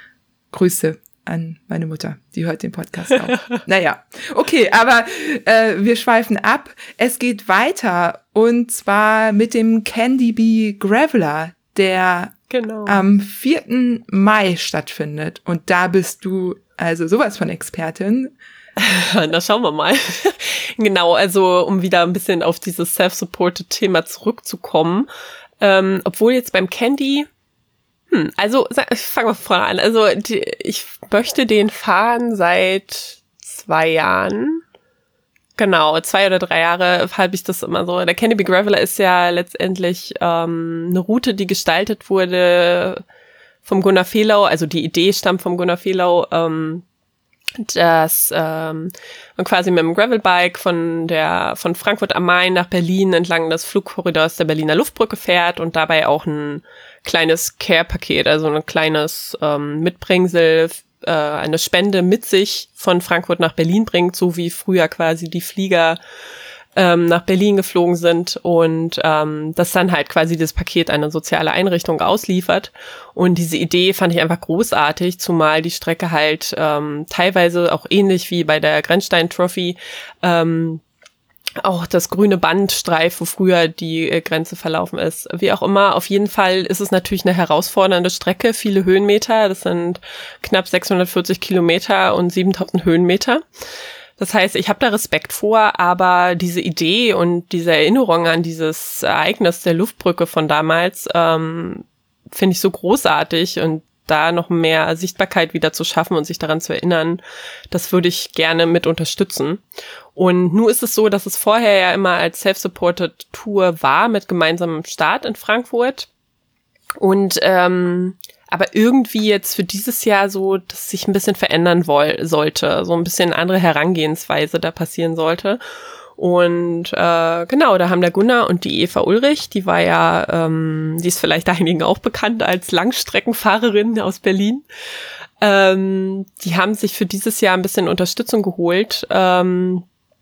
Grüße an meine Mutter, die hört den Podcast auch. Naja, okay, aber äh, wir schweifen ab. Es geht weiter und zwar mit dem Candy Bee Graveler, der genau. am vierten Mai stattfindet. Und da bist du also sowas von Expertin. Na, schauen wir mal. Genau, also um wieder ein bisschen auf dieses Self-Supported-Thema zurückzukommen. Ähm, obwohl jetzt beim Candy Hm, also, ich fange mal vorne an. Also, die, ich möchte den fahren seit zwei Jahren. Genau, zwei oder drei Jahre halte ich das immer so. Der Candy Bee Graveler ist ja letztendlich ähm, eine Route, die gestaltet wurde vom Gunnar Fehlau. Also, die Idee stammt vom Gunnar Fehlau, ähm, dass ähm, man quasi mit dem Gravelbike von der von Frankfurt am Main nach Berlin entlang des Flugkorridors der Berliner Luftbrücke fährt und dabei auch ein kleines Care-Paket, also ein kleines ähm, Mitbringsel, äh, eine Spende mit sich von Frankfurt nach Berlin bringt, so wie früher quasi die Flieger ähm, nach Berlin geflogen sind und ähm, das dann halt quasi das Paket eine soziale Einrichtung ausliefert. Und diese Idee fand ich einfach großartig, zumal die Strecke halt ähm, teilweise auch ähnlich wie bei der Grenzstein Trophy ähm, auch das grüne Band streift, wo früher die äh, Grenze verlaufen ist. Wie auch immer, auf jeden Fall ist es natürlich eine herausfordernde Strecke, viele Höhenmeter, das sind knapp sechshundertvierzig Kilometer und siebentausend Höhenmeter. Das heißt, ich habe da Respekt vor, aber diese Idee und diese Erinnerung an dieses Ereignis der Luftbrücke von damals ähm, finde ich so großartig und da noch mehr Sichtbarkeit wieder zu schaffen und sich daran zu erinnern, das würde ich gerne mit unterstützen. Und nun ist es so, dass es vorher ja immer als Self-Supported Tour war mit gemeinsamem Start in Frankfurt und ähm, aber irgendwie jetzt für dieses Jahr so, dass sich ein bisschen verändern woll- sollte, so ein bisschen andere Herangehensweise da passieren sollte. Und äh, genau, da haben der Gunnar und die Eva Ulrich, die war ja, ähm, die ist vielleicht einigen auch bekannt als Langstreckenfahrerin aus Berlin, ähm, die haben sich für dieses Jahr ein bisschen Unterstützung geholt. Ähm,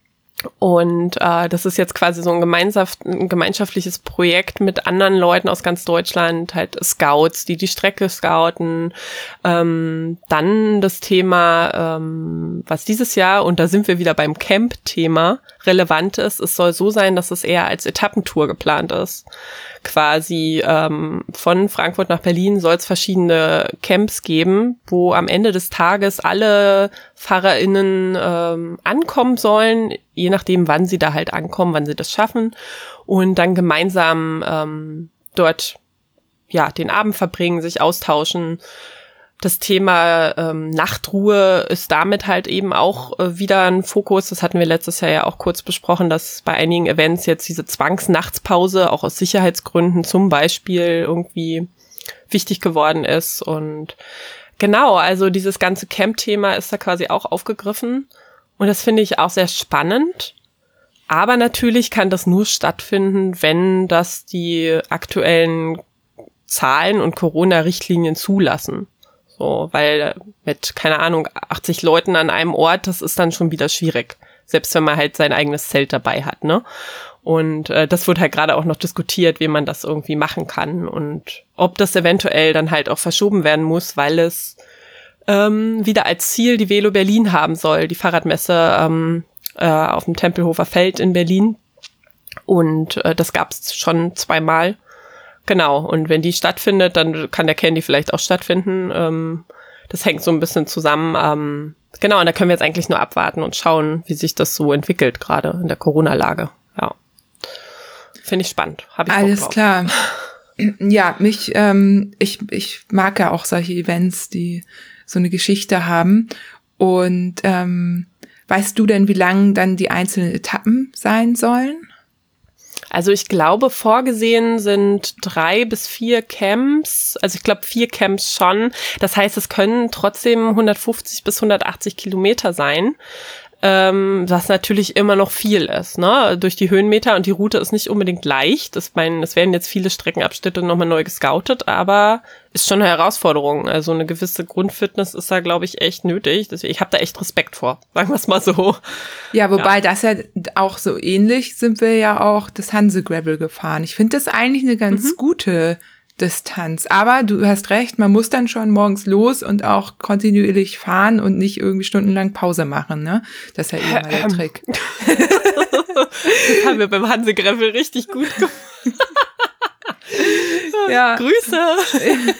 Und äh, das ist jetzt quasi so ein, gemeinschaft, ein gemeinschaftliches Projekt mit anderen Leuten aus ganz Deutschland, halt Scouts, die die Strecke scouten. Ähm, dann das Thema, ähm, was dieses Jahr, und da sind wir wieder beim Camp-Thema, relevant ist. Es soll so sein, dass es eher als Etappentour geplant ist. Quasi ähm, von Frankfurt nach Berlin soll es verschiedene Camps geben, wo am Ende des Tages alle FahrerInnen ähm, ankommen sollen, je nachdem, wann sie da halt ankommen, wann sie das schaffen und dann gemeinsam ähm, dort ja den Abend verbringen, sich austauschen. Das Thema ähm, Nachtruhe ist damit halt eben auch äh, wieder ein Fokus. Das hatten wir letztes Jahr ja auch kurz besprochen, dass bei einigen Events jetzt diese Zwangsnachtspause auch aus Sicherheitsgründen zum Beispiel irgendwie wichtig geworden ist. Und genau, also dieses ganze Camp-Thema ist da quasi auch aufgegriffen. Und das finde ich auch sehr spannend. Aber natürlich kann das nur stattfinden, wenn das die aktuellen Zahlen und Corona-Richtlinien zulassen. So, weil mit, keine Ahnung, achtzig Leuten an einem Ort, das ist dann schon wieder schwierig. Selbst wenn man halt sein eigenes Zelt dabei hat, ne? Und äh, das wird halt gerade auch noch diskutiert, wie man das irgendwie machen kann und ob das eventuell dann halt auch verschoben werden muss, weil es ähm, wieder als Ziel die Velo Berlin haben soll, die Fahrradmesse ähm, äh, auf dem Tempelhofer Feld in Berlin. Und äh, das gab es schon zweimal. Genau, und wenn die stattfindet, dann kann der Candy vielleicht auch stattfinden. Ähm, das hängt so ein bisschen zusammen. Ähm, genau, und da können wir jetzt eigentlich nur abwarten und schauen, wie sich das so entwickelt, gerade in der Corona-Lage. Ja, finde ich spannend. Hab ich Alles Bock drauf. klar. Ja, mich, ähm, ich, ich mag ja auch solche Events, die so eine Geschichte haben. Und ähm, weißt du denn, wie lang dann die einzelnen Etappen sein sollen? Also ich glaube, vorgesehen sind drei bis vier Camps. Also ich glaube, vier Camps schon. Das heißt, es können trotzdem hundertfünfzig bis hundertachtzig Kilometer sein. Ähm, was natürlich immer noch viel ist, ne? Durch die Höhenmeter, und die Route ist nicht unbedingt leicht. Ich meine, es werden jetzt viele Streckenabschnitte nochmal neu gescoutet, aber ist schon eine Herausforderung. Also eine gewisse Grundfitness ist da, glaube ich, echt nötig. Deswegen, ich habe da echt Respekt vor, sagen wir es mal so. Ja, wobei Ja. das ja auch so ähnlich sind wir ja auch das Hanse Gravel gefahren. Ich finde das eigentlich eine ganz Mhm. gute Distanz. Aber du hast recht, man muss dann schon morgens los und auch kontinuierlich fahren und nicht irgendwie stundenlang Pause machen, ne? Das ist ja eh mal der Trick. Das haben wir beim Hanse Gravel richtig gut gemacht. Ja. Grüße.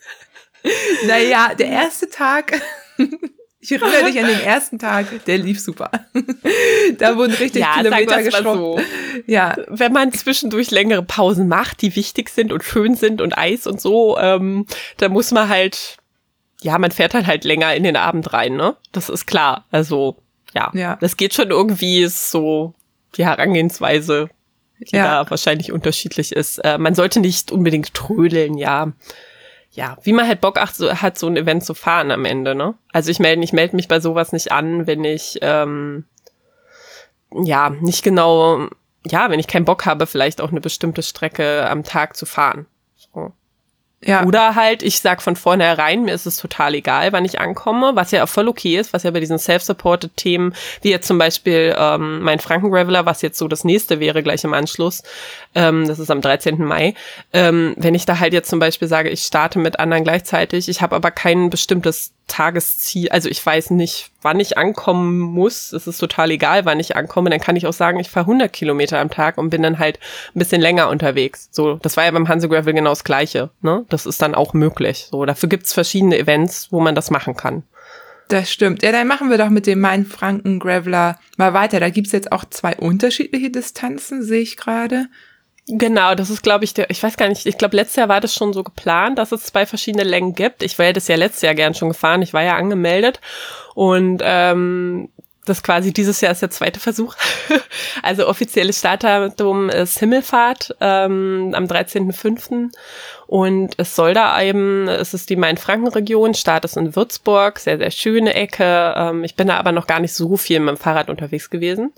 Naja, der erste Tag, ich erinnere dich an den ersten Tag, der lief super. Da wurden richtig Ja, Kilometer sagen wir's mal geschrubbt. so. Ja, Wenn man zwischendurch längere Pausen macht, die wichtig sind und schön sind und Eis und so, ähm, dann muss man halt, ja, man fährt dann halt länger in den Abend rein, ne? Das ist klar. Also, ja, Ja. das geht schon irgendwie, ist so die Herangehensweise, die Ja. da wahrscheinlich unterschiedlich ist. Äh, man sollte nicht unbedingt trödeln, ja. Ja, wie man halt Bock hat, so, hat, so ein Event zu fahren am Ende, ne? Also ich melde ich melde mich bei sowas nicht an, wenn ich, ähm, ja, nicht genau, ja, wenn ich keinen Bock habe, vielleicht auch eine bestimmte Strecke am Tag zu fahren. So. ja. Oder halt, ich sag von vornherein, mir ist es total egal, wann ich ankomme, was ja auch voll okay ist, was ja bei diesen Self-Supported-Themen, wie jetzt zum Beispiel ähm, mein Franken-Graveler, was jetzt so das nächste wäre, gleich im Anschluss, ähm, das ist am dreizehnten Mai, ähm, wenn ich da halt jetzt zum Beispiel sage, ich starte mit anderen gleichzeitig, ich habe aber kein bestimmtes Tagesziel, also ich weiß nicht, wann ich ankommen muss, es ist total egal, wann ich ankomme, dann kann ich auch sagen, ich fahre hundert Kilometer am Tag und bin dann halt ein bisschen länger unterwegs. So, das war ja beim Hanse Gravel genau das Gleiche, ne? Das ist dann auch möglich. So, dafür gibt's verschiedene Events, wo man das machen kann. Das stimmt. Ja, dann machen wir doch mit dem Main-Franken Graveler mal weiter. Da gibt's jetzt auch zwei unterschiedliche Distanzen, sehe ich gerade. Genau, das ist, glaube ich, der, ich weiß gar nicht, ich glaube, letztes Jahr war das schon so geplant, dass es zwei verschiedene Längen gibt. Ich war ja das ja letztes Jahr gern schon gefahren, ich war ja angemeldet und ähm, das quasi dieses Jahr ist der zweite Versuch. Also offizielles Startdatum ist Himmelfahrt ähm, am dreizehnten fünften und es soll da eben, es ist die Main-Franken-Region, Start ist in Würzburg, sehr, sehr schöne Ecke. Ähm, ich bin da aber noch gar nicht so viel mit dem Fahrrad unterwegs gewesen.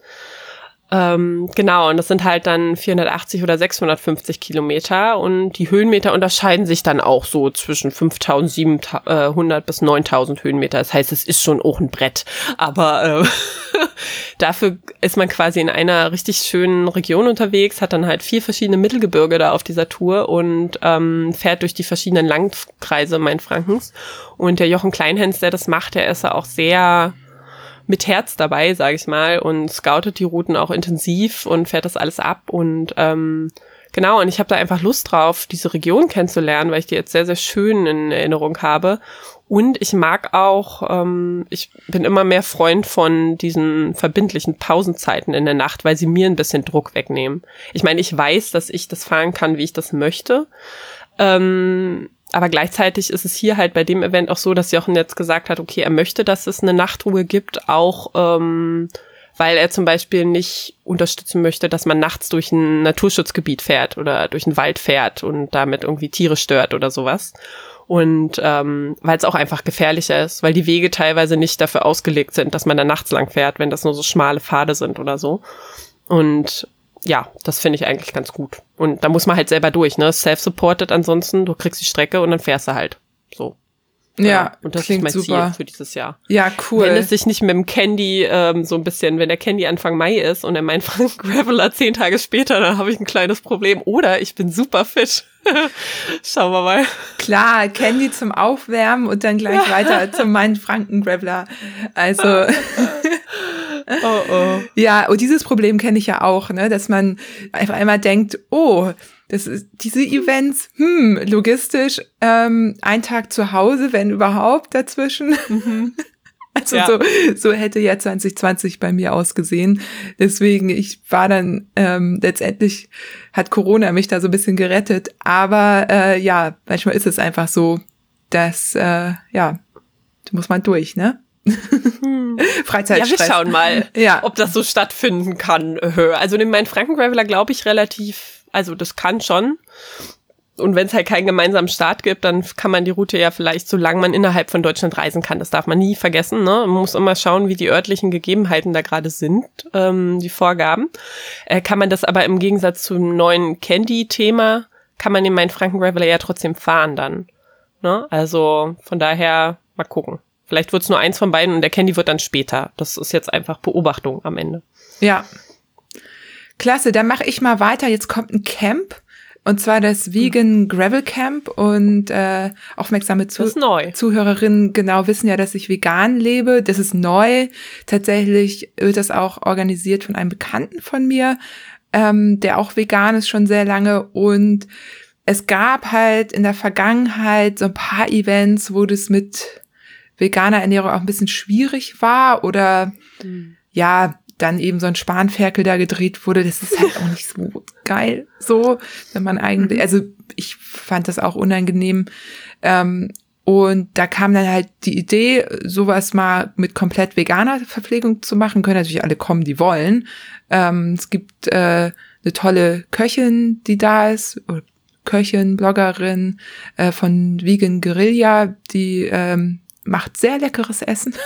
Ähm, genau, und das sind halt dann vierhundertachtzig oder sechshundertfünfzig Kilometer und die Höhenmeter unterscheiden sich dann auch so zwischen fünftausend, siebenhundert bis neuntausend Höhenmeter. Das heißt, es ist schon auch ein Brett, aber äh, dafür ist man quasi in einer richtig schönen Region unterwegs, hat dann halt vier verschiedene Mittelgebirge da auf dieser Tour und ähm, fährt durch die verschiedenen Landkreise Mainfrankens. Und der Jochen Kleinhens, der das macht, der ist ja auch sehr mit Herz dabei, sage ich mal, und scoutet die Routen auch intensiv und fährt das alles ab und ähm, genau, und ich habe da einfach Lust drauf, diese Region kennenzulernen, weil ich die jetzt sehr, sehr schön in Erinnerung habe und ich mag auch, ähm, ich bin immer mehr Freund von diesen verbindlichen Pausenzeiten in der Nacht, weil sie mir ein bisschen Druck wegnehmen. Ich meine, ich weiß, dass ich das fahren kann, wie ich das möchte, ähm, aber gleichzeitig ist es hier halt bei dem Event auch so, dass Jochen jetzt gesagt hat, okay, er möchte, dass es eine Nachtruhe gibt, auch ähm, weil er zum Beispiel nicht unterstützen möchte, dass man nachts durch ein Naturschutzgebiet fährt oder durch einen Wald fährt und damit irgendwie Tiere stört oder sowas. Und ähm, weil es auch einfach gefährlicher ist, weil die Wege teilweise nicht dafür ausgelegt sind, dass man da nachts lang fährt, wenn das nur so schmale Pfade sind oder so. Und ja, das finde ich eigentlich ganz gut. Und da muss man halt selber durch, ne? Self-supported ansonsten, du kriegst die Strecke und dann fährst du halt. So. Ja, ja, und das klingt ist mein super. Ziel für dieses Jahr. Ja, cool. Wenn es sich nicht mit dem Candy ähm, so ein bisschen, wenn der Candy Anfang Mai ist und der mein Frank Graveler zehn Tage später, dann habe ich ein kleines Problem. Oder ich bin super fit. Schauen wir mal. Klar, Candy zum Aufwärmen und dann gleich weiter zum Main-Franken Graveler. Also Oh, oh. ja, und dieses Problem kenne ich ja auch, ne, dass man einfach einmal denkt, oh, das ist diese Events, hm, logistisch, ähm, ein Tag zu Hause, wenn überhaupt dazwischen. Mhm. Also ja. so, so hätte ja zwanzig zwanzig bei mir ausgesehen. Deswegen, ich war dann, ähm, letztendlich hat Corona mich da so ein bisschen gerettet. Aber äh, ja, manchmal ist es einfach so, dass, äh, ja, da muss man durch, ne? Hm. Freizeitstress. Ja, wir schauen mal, ja. ob das so stattfinden kann. Also den Main-Franken-Graveler glaube ich relativ, also das kann schon. Und wenn es halt keinen gemeinsamen Start gibt, dann kann man die Route ja vielleicht, solange man innerhalb von Deutschland reisen kann, das darf man nie vergessen, ne? Man muss immer schauen, wie die örtlichen Gegebenheiten da gerade sind, ähm, die Vorgaben. Äh, kann man das aber im Gegensatz zum neuen Candy-Thema, kann man den Main-Franken-Graveler ja trotzdem fahren dann. Ne? Also von daher mal gucken. Vielleicht wird's nur eins von beiden und der Candy wird dann später. Das ist jetzt einfach Beobachtung am Ende. Ja. Klasse, dann mache ich mal weiter. Jetzt kommt ein Camp. Und zwar das Vegan Gravel Camp und äh, aufmerksame Zu- Zuhörerinnen genau wissen ja, dass ich vegan lebe. Das ist neu. Tatsächlich wird das auch organisiert von einem Bekannten von mir, ähm, der auch vegan ist schon sehr lange. Und es gab halt in der Vergangenheit so ein paar Events, wo das mit veganer Ernährung auch ein bisschen schwierig war oder mhm. ja, dann eben so ein Spanferkel da gedreht wurde, das ist halt auch nicht so geil, so, wenn man eigentlich, also ich fand das auch unangenehm, ähm, und da kam dann halt die Idee, sowas mal mit komplett veganer Verpflegung zu machen, können natürlich alle kommen, die wollen, ähm, es gibt äh, eine tolle Köchin, die da ist, Köchin, Bloggerin äh, von Vegan Guerilla, die ähm, macht sehr leckeres Essen.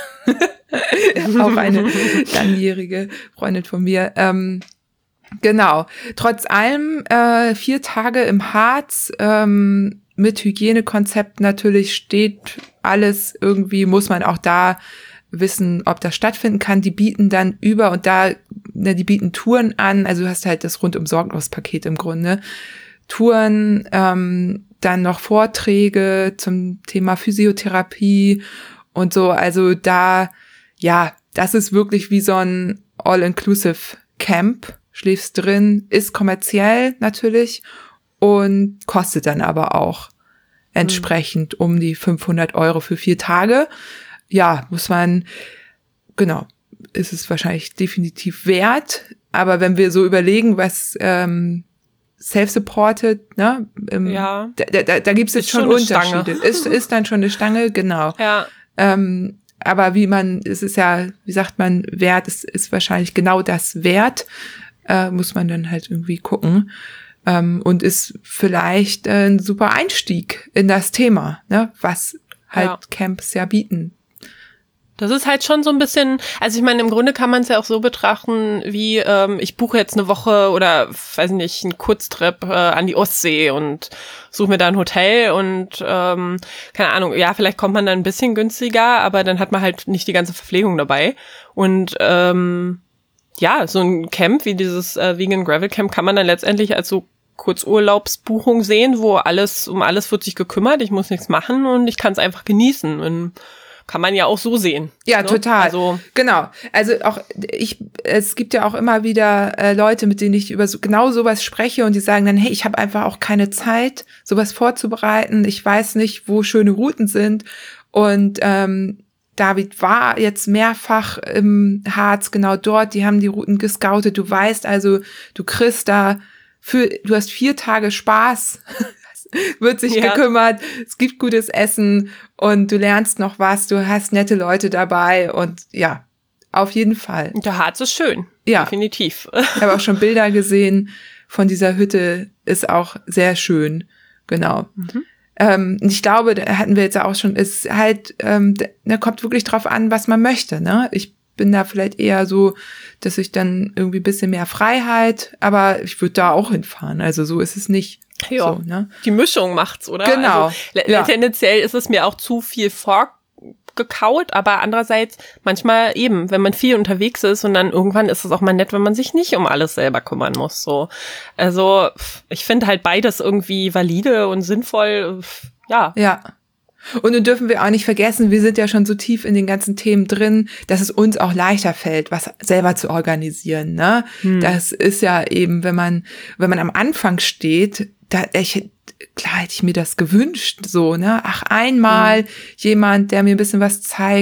Auch eine langjährige Freundin von mir. Ähm, genau. Trotz allem äh, vier Tage im Harz ähm, mit Hygienekonzept natürlich steht alles irgendwie, muss man auch da wissen, ob das stattfinden kann. Die bieten dann über und da, ne, die bieten Touren an. Also du hast halt das Rundum-Sorglos-Paket im Grunde. Touren, ähm, dann noch Vorträge zum Thema Physiotherapie und so. Also da, ja, das ist wirklich wie so ein All-Inclusive-Camp. Schläfst drin, ist kommerziell natürlich und kostet dann aber auch entsprechend mhm. um die fünfhundert Euro für vier Tage. Ja, muss man, genau, ist es wahrscheinlich definitiv wert. Aber wenn wir so überlegen, was ähm, self-supported, ne? Ähm, ja. Da, da, da gibt es jetzt schon, schon Unterschiede. Ist, ist dann schon eine Stange, genau. Ja. Ähm, aber wie man, es ist ja, wie sagt man, Wert, es ist wahrscheinlich genau das Wert, äh, muss man dann halt irgendwie gucken. Ähm, und ist vielleicht äh, ein super Einstieg in das Thema, ne? Was halt ja. Camps ja bieten. Das ist halt schon so ein bisschen, also ich meine, im Grunde kann man es ja auch so betrachten, wie ähm, ich buche jetzt eine Woche oder, weiß nicht, einen Kurztrip äh, an die Ostsee und suche mir da ein Hotel und, ähm, keine Ahnung, ja, vielleicht kommt man dann ein bisschen günstiger, aber dann hat man halt nicht die ganze Verpflegung dabei. Und ähm, ja, so ein Camp wie dieses äh, Vegan Gravel Camp kann man dann letztendlich als so Kurzurlaubsbuchung sehen, wo alles, um alles wird sich gekümmert, ich muss nichts machen und ich kann es einfach genießen. Und kann man ja auch so sehen. Ja, ne? total. Also genau. Also auch ich, es gibt ja auch immer wieder äh, Leute, mit denen ich über so, genau sowas spreche und die sagen dann, hey, ich habe einfach auch keine Zeit, sowas vorzubereiten. Ich weiß nicht, wo schöne Routen sind. Und ähm, David war jetzt mehrfach im Harz, genau dort. Die haben die Routen gescoutet. Du weißt also, du kriegst da für, du hast vier Tage Spaß. Wird sich ja. gekümmert, es gibt gutes Essen und du lernst noch was, du hast nette Leute dabei und ja, auf jeden Fall. Der Harz ist schön, ja. definitiv. Ich habe auch schon Bilder gesehen von dieser Hütte, ist auch sehr schön, genau. Mhm. Ähm, ich glaube, da hatten wir jetzt auch schon, ist halt, ähm, da kommt wirklich drauf an, was man möchte, ne? Ich bin da vielleicht eher so, dass ich dann irgendwie ein bisschen mehr Freiheit, aber ich würde da auch hinfahren, also so ist es nicht. Ja, so, ne? Die Mischung macht's, oder? Genau. Also, ja. Tendenziell ist es mir auch zu viel vorgekaut, aber andererseits manchmal eben, wenn man viel unterwegs ist und dann irgendwann ist es auch mal nett, wenn man sich nicht um alles selber kümmern muss. So, also ich finde halt beides irgendwie valide und sinnvoll. Ja. Ja. Und nun dürfen wir auch nicht vergessen, wir sind ja schon so tief in den ganzen Themen drin, dass es uns auch leichter fällt, was selber zu organisieren, ne? Hm. Das ist ja eben, wenn man, wenn man am Anfang steht, da, ich, klar hätte ich mir das gewünscht, so, ne? Ach, einmal hm. jemand, der mir ein bisschen was zeigt,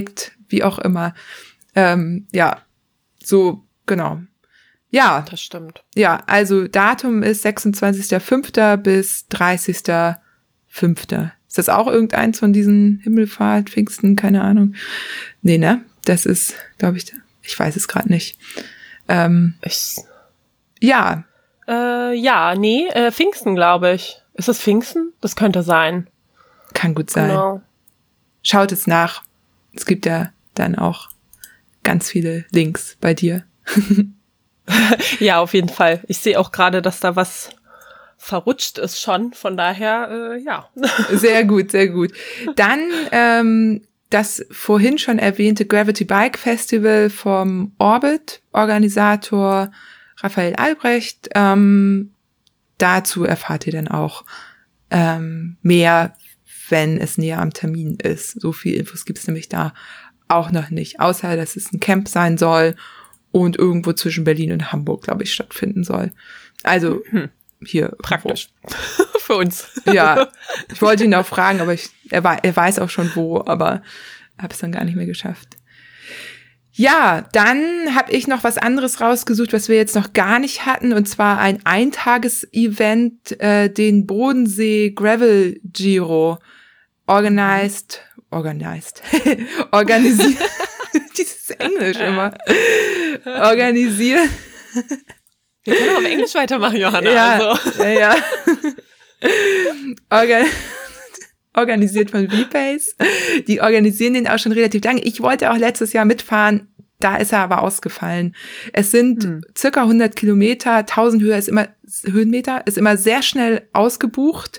wie auch immer. Ähm, ja, so, genau. Ja. Das stimmt. Ja, also Datum ist sechsundzwanzigster fünfter bis dreißigster fünfter Ist das auch irgendeins von diesen Himmelfahrt, Pfingsten, keine Ahnung? Nee, ne? Das ist, glaube ich, ich weiß es gerade nicht. Ähm, ich, ja. Äh, ja, nee, äh, Pfingsten, glaube ich. Ist das Pfingsten? Das könnte sein. Kann gut sein. Genau. Schaut es nach. Es gibt ja dann auch ganz viele Links bei dir. Ja, auf jeden Fall. Ich sehe auch gerade, dass da was verrutscht ist schon. Von daher, äh, ja. Sehr gut, sehr gut. Dann ähm, das vorhin schon erwähnte Gravity Bike Festival vom Orbit, Organisator Raphael Albrecht. Ähm, dazu erfahrt ihr dann auch ähm, mehr, wenn es näher am Termin ist. So viel Infos gibt es nämlich da auch noch nicht. Außer, dass es ein Camp sein soll und irgendwo zwischen Berlin und Hamburg, glaube ich, stattfinden soll. Also hm. hier. Praktisch. Für uns. Ja, ich wollte ihn auch fragen, aber ich, er, er weiß auch schon wo, aber habe es dann gar nicht mehr geschafft. Ja, dann habe ich noch was anderes rausgesucht, was wir jetzt noch gar nicht hatten, und zwar ein Eintages-Event, äh, den Bodensee Gravel Giro, organized, organized, organisiert, dieses Englisch immer, organisiert. Wir können auch auf Englisch weitermachen, Johanna. Ja, also. ja, ja. Organ- organisiert von V-Pace. Die organisieren den auch schon relativ lange. Ich wollte auch letztes Jahr mitfahren, da ist er aber ausgefallen. Es sind hm. circa hundert Kilometer, tausend Höhe ist immer, Höhenmeter, ist immer sehr schnell ausgebucht.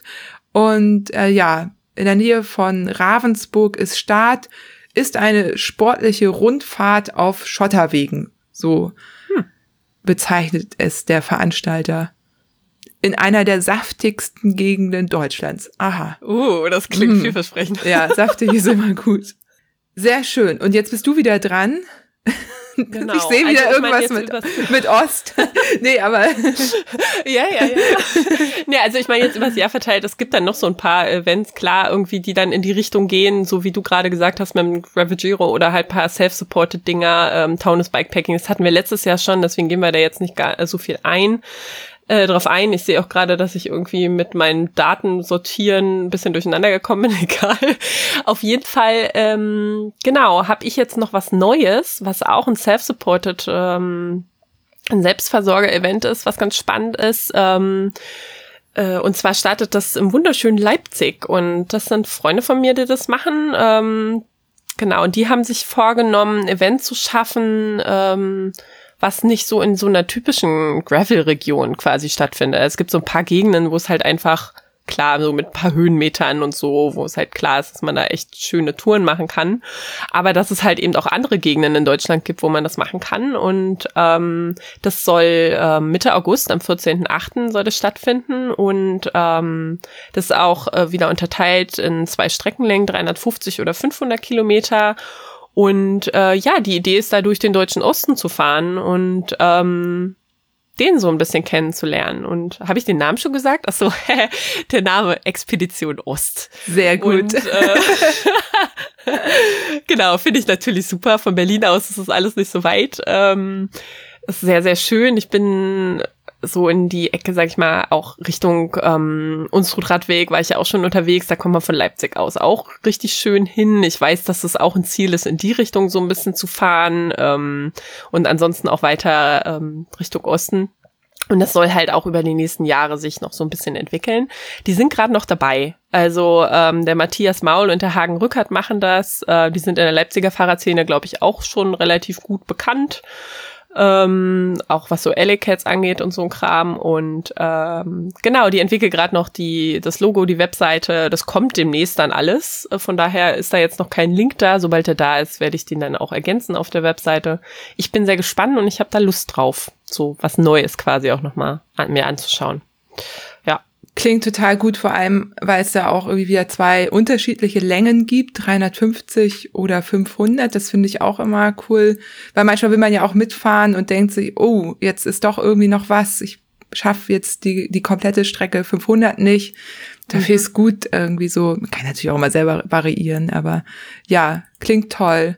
Und äh, ja, in der Nähe von Ravensburg ist Start, ist eine sportliche Rundfahrt auf Schotterwegen. So hm. bezeichnet es der Veranstalter. In einer der saftigsten Gegenden Deutschlands. Aha. Uh, das klingt mm. vielversprechend. Ja, saftig ist immer gut. Sehr schön. Und jetzt bist du wieder dran. Genau. Ich sehe wieder also, ich irgendwas mein, mit, mit Ost. Nee, aber. ja, ja, ja. Nee, also ich meine jetzt übers Jahr verteilt, es gibt dann noch so ein paar Events, klar, irgendwie, die dann in die Richtung gehen, so wie du gerade gesagt hast mit dem Gravel Giro oder halt paar self-supported Dinger, ähm, Taunus Bikepacking, das hatten wir letztes Jahr schon, deswegen gehen wir da jetzt nicht gar so viel ein. Äh, drauf ein. Ich sehe auch gerade, dass ich irgendwie mit meinen Daten sortieren ein bisschen durcheinander gekommen bin. Egal. Auf jeden Fall, ähm, genau, habe ich jetzt noch was Neues, was auch ein self-supported, ähm, ein Selbstversorger-Event ist, was ganz spannend ist. Ähm, äh, und zwar startet das im wunderschönen Leipzig. Und das sind Freunde von mir, die das machen. Ähm, genau, und die haben sich vorgenommen, ein Event zu schaffen, ähm, was nicht so in so einer typischen Gravel-Region quasi stattfindet. Es gibt so ein paar Gegenden, wo es halt einfach, klar, so mit ein paar Höhenmetern und so, wo es halt klar ist, dass man da echt schöne Touren machen kann. Aber dass es halt eben auch andere Gegenden in Deutschland gibt, wo man das machen kann. Und ähm, das soll äh, Mitte August, am vierzehnten achten soll das stattfinden. Und ähm, das ist auch äh, wieder unterteilt in zwei Streckenlängen, dreihundertfünfzig oder fünfhundert Kilometer. Und äh, ja, die Idee ist da durch den deutschen Osten zu fahren und ähm, den so ein bisschen kennenzulernen. Und habe ich den Namen schon gesagt? Ach so, der Name Expedition Ost. Sehr gut. Und, äh, genau, finde ich natürlich super. Von Berlin aus ist das alles nicht so weit. Ähm, ist sehr, sehr schön. Ich bin so in die Ecke, sag ich mal, auch Richtung ähm, Unstrutradweg war ich ja auch schon unterwegs, da kommt man von Leipzig aus auch richtig schön hin. Ich weiß, dass es auch ein Ziel ist, in die Richtung so ein bisschen zu fahren ähm, und ansonsten auch weiter ähm, Richtung Osten. Und das soll halt auch über die nächsten Jahre sich noch so ein bisschen entwickeln. Die sind gerade noch dabei. Also ähm, der Matthias Maul und der Hagen Rückert machen das. Äh, die sind in der Leipziger Fahrradszene, glaube ich, auch schon relativ gut bekannt. Ähm, auch was so Alley-Cats angeht und so ein Kram. Und ähm, genau, die entwickeln gerade noch die das Logo, die Webseite. Das kommt demnächst dann alles. Von daher ist da jetzt noch kein Link da. Sobald er da ist, werde ich den dann auch ergänzen auf der Webseite. Ich bin sehr gespannt und ich habe da Lust drauf, so was Neues quasi auch nochmal an mir anzuschauen. Ja. Klingt total gut, vor allem, weil es da auch irgendwie wieder zwei unterschiedliche Längen gibt, dreihundertfünfzig oder fünfhundert. Das finde ich auch immer cool, weil manchmal will man ja auch mitfahren und denkt sich, oh, jetzt ist doch irgendwie noch was. Ich schaffe jetzt die die komplette Strecke fünfhundert nicht. Dafür mhm. ist gut irgendwie so. Man kann natürlich auch immer selber variieren, aber ja, klingt toll.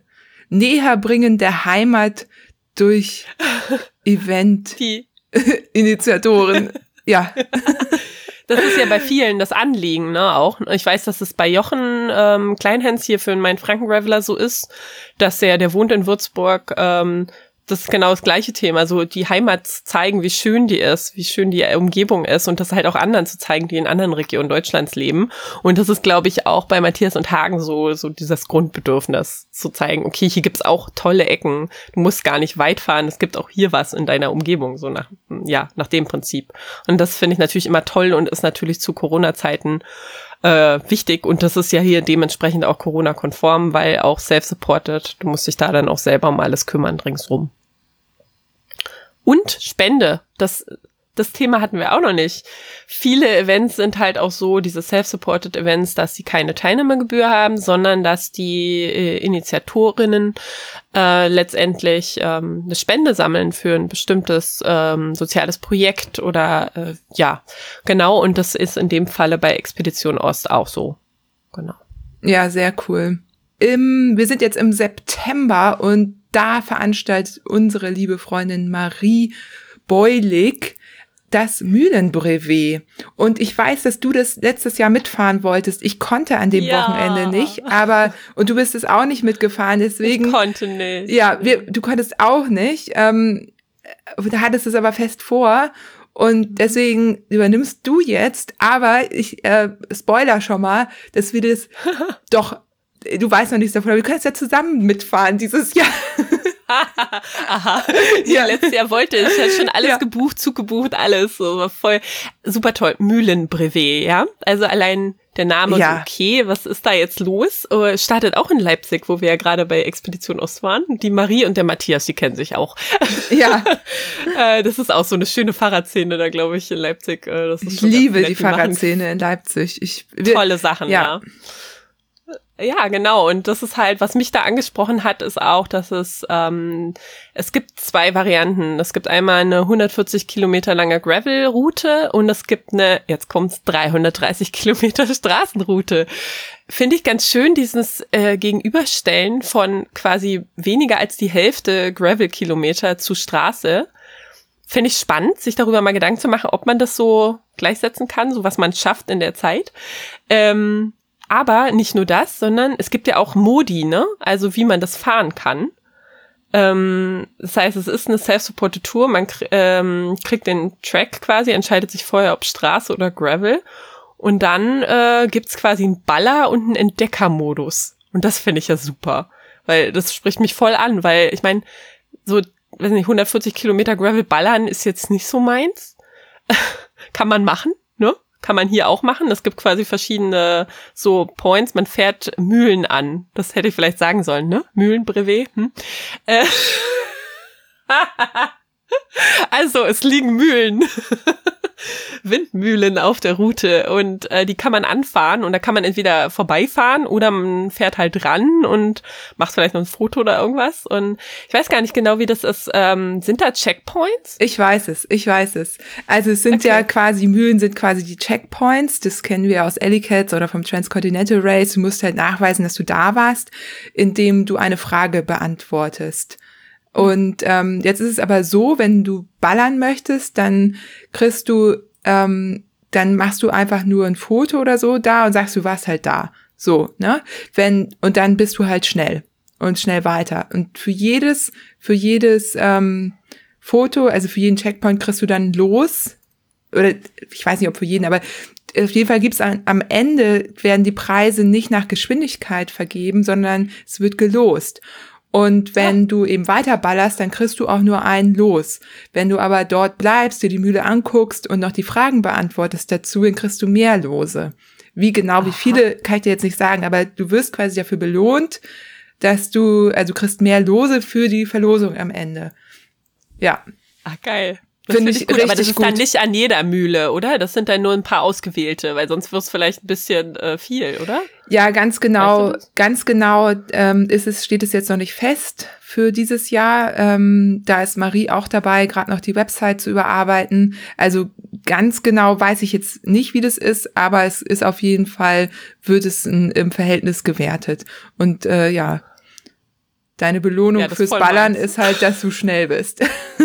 Näherbringen der Heimat durch Event. Die Initiatoren. Ja. Das ist ja bei vielen das Anliegen, ne, auch. Ich weiß, dass es bei Jochen ähm, Kleinhans hier für meinen Franken-Graveler so ist, dass er, der wohnt in Würzburg, ähm, das ist genau das gleiche Thema, so die Heimat zu zeigen, wie schön die ist, wie schön die Umgebung ist und das halt auch anderen zu zeigen, die in anderen Regionen Deutschlands leben. Und das ist, glaube ich, auch bei Matthias und Hagen so so dieses Grundbedürfnis, zu zeigen, okay, hier gibt's auch tolle Ecken, du musst gar nicht weit fahren, es gibt auch hier was in deiner Umgebung, so nach, ja, nach dem Prinzip. Und das finde ich natürlich immer toll und ist natürlich zu Corona-Zeiten äh, wichtig und das ist ja hier dementsprechend auch Corona-konform, weil auch self-supported, du musst dich da dann auch selber um alles kümmern ringsrum. Und Spende, das das Thema hatten wir auch noch nicht. Viele Events sind halt auch so, diese self-supported Events, dass sie keine Teilnahmegebühr haben, sondern dass die äh, Initiatorinnen äh, letztendlich ähm, eine Spende sammeln für ein bestimmtes ähm, soziales Projekt oder äh, ja, genau. Und das ist in dem Falle bei Expedition Ost auch so. Genau. Ja, sehr cool. Im, wir sind jetzt im September und da veranstaltet unsere liebe Freundin Marie Beulig das Mühlenbrevet. Und ich weiß, dass du das letztes Jahr mitfahren wolltest. Ich konnte an dem ja. Wochenende nicht, aber, und du bist es auch nicht mitgefahren, deswegen. Ich konnte nicht. Ja, wir, du konntest auch nicht. Ähm, da hattest es aber fest vor. Und deswegen übernimmst du jetzt, aber ich äh, spoiler schon mal, dass wir das doch, du weißt noch nichts davon, aber wir können es ja zusammen mitfahren dieses Jahr. Aha, ja, letztes Jahr wollte ich, ich hatte schon alles ja. gebucht, Zug gebucht, alles, so war voll super toll. Mühlenbrevet, ja, also allein der Name ja. so, okay, was ist da jetzt los? Uh, startet auch in Leipzig, wo wir ja gerade bei Expedition Ost waren. Die Marie und der Matthias, die kennen sich auch. Ja. uh, das ist auch so eine schöne Fahrradszene da, glaube ich, in Leipzig. Uh, das ist ich schon liebe nett, die Fahrradszene in Leipzig. Ich, wir, tolle Sachen, ja. ja. Ja, genau. Und das ist halt, was mich da angesprochen hat, ist auch, dass es, ähm, es gibt zwei Varianten. Es gibt einmal eine hundertvierzig Kilometer lange Gravel-Route und es gibt eine, jetzt kommt's, dreihundertdreißig Kilometer Straßenroute. Finde ich ganz schön, dieses äh, Gegenüberstellen von quasi weniger als die Hälfte Gravel-Kilometer zu Straße. Finde ich spannend, sich darüber mal Gedanken zu machen, ob man das so gleichsetzen kann, so was man schafft in der Zeit. Ähm, Aber nicht nur das, sondern es gibt ja auch Modi, ne? Also wie man das fahren kann. Ähm, das heißt, es ist eine self-supported Tour. Man kr- ähm, kriegt den Track quasi, entscheidet sich vorher, ob Straße oder Gravel. Und dann äh, gibt's quasi einen Baller und einen Entdeckermodus. Und das finde ich ja super, weil das spricht mich voll an, weil ich meine, so, weiß nicht, hundertvierzig Kilometer Gravel ballern ist jetzt nicht so meins. Kann man machen, ne? Kann man hier auch machen. Es gibt quasi verschiedene so Points. Man fährt Mühlen an. Das hätte ich vielleicht sagen sollen, ne? Mühlenbrevet. Hm? Äh. Also, es liegen Mühlen. Windmühlen auf der Route und äh, die kann man anfahren und da kann man entweder vorbeifahren oder man fährt halt ran und macht vielleicht noch ein Foto oder irgendwas und ich weiß gar nicht genau, wie das ist. Ähm, sind da Checkpoints? Ich weiß es, ich weiß es. Also es sind okay. ja quasi, Mühlen sind quasi die Checkpoints, das kennen wir aus Ellicats oder vom Transcontinental Race. Du musst halt nachweisen, dass du da warst, indem du eine Frage beantwortest. Und ähm, jetzt ist es aber so, wenn du ballern möchtest, dann kriegst du, ähm, dann machst du einfach nur ein Foto oder so da und sagst, du warst halt da. So, ne? Wenn, und dann bist du halt schnell und schnell weiter. Und für jedes, für jedes ähm, Foto, also für jeden Checkpoint kriegst du dann los, oder ich weiß nicht, ob für jeden, aber auf jeden Fall gibt's am, am Ende, werden die Preise nicht nach Geschwindigkeit vergeben, sondern es wird gelost. Und wenn ja. du eben weiter ballerst, dann kriegst du auch nur einen los. Wenn du aber dort bleibst, dir die Mühle anguckst und noch die Fragen beantwortest dazu, dann kriegst du mehr Lose. Wie genau, wie viele, kann ich dir jetzt nicht sagen, aber du wirst quasi dafür belohnt, dass du, also du kriegst mehr Lose für die Verlosung am Ende. Ja. Ach, geil. Das Finde find ich gut, richtig aber das ist gut. Dann nicht an jeder Mühle, oder? Das sind dann nur ein paar ausgewählte, weil sonst wird es vielleicht ein bisschen äh, viel, oder? Ja, ganz genau, Weißt du ganz genau ähm, ist es, steht es jetzt noch nicht fest für dieses Jahr. Ähm, da ist Marie auch dabei, gerade noch die Website zu überarbeiten. Also ganz genau weiß ich jetzt nicht, wie das ist, aber es ist auf jeden Fall, wird es in, im Verhältnis gewertet. Und äh, ja, Deine Belohnung Ja, das fürs voll Ballern meins. ist halt, dass du schnell bist.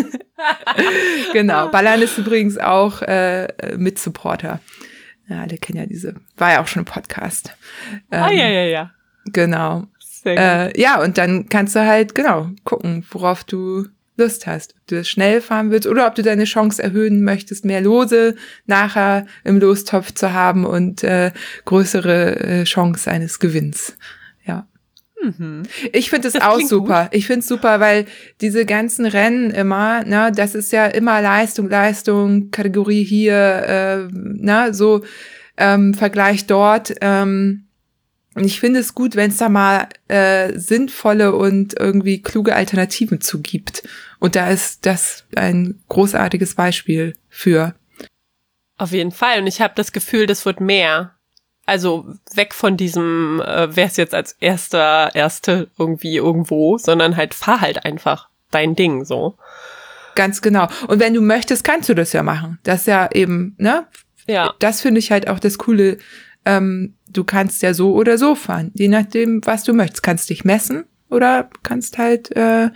Genau. Ballern ist übrigens auch äh, Mitsupporter. Ja, alle kennen ja diese, war ja auch schon ein Podcast. Ähm, ah, ja, ja, ja. Genau. Sehr gut. Äh, ja, und dann kannst du halt, genau, gucken, worauf du Lust hast. Ob du das schnell fahren willst oder ob du deine Chance erhöhen möchtest, mehr Lose nachher im Lostopf zu haben und äh, größere äh, Chance eines Gewinns. Ja. Mhm. Ich finde es Das auch klingt super. Ich finde es super, weil diese ganzen Rennen immer, ne, das ist ja immer Leistung, Leistung, Kategorie hier, äh, na, so ähm, Vergleich dort. Ähm, und ich finde es gut, wenn es da mal äh, sinnvolle und irgendwie kluge Alternativen zugibt. Und da ist das ein großartiges Beispiel für. Auf jeden Fall. Und ich habe das Gefühl, das wird mehr. Also weg von diesem, äh, wer ist jetzt als erster, erste irgendwie irgendwo, sondern halt fahr halt einfach dein Ding so. Ganz genau. Und wenn du möchtest, kannst du das ja machen. Das ist ja eben, ne? Ja. Das finde ich halt auch das Coole. Ähm, du kannst ja so oder so fahren, je nachdem, was du möchtest. Kannst dich messen oder kannst halt, äh,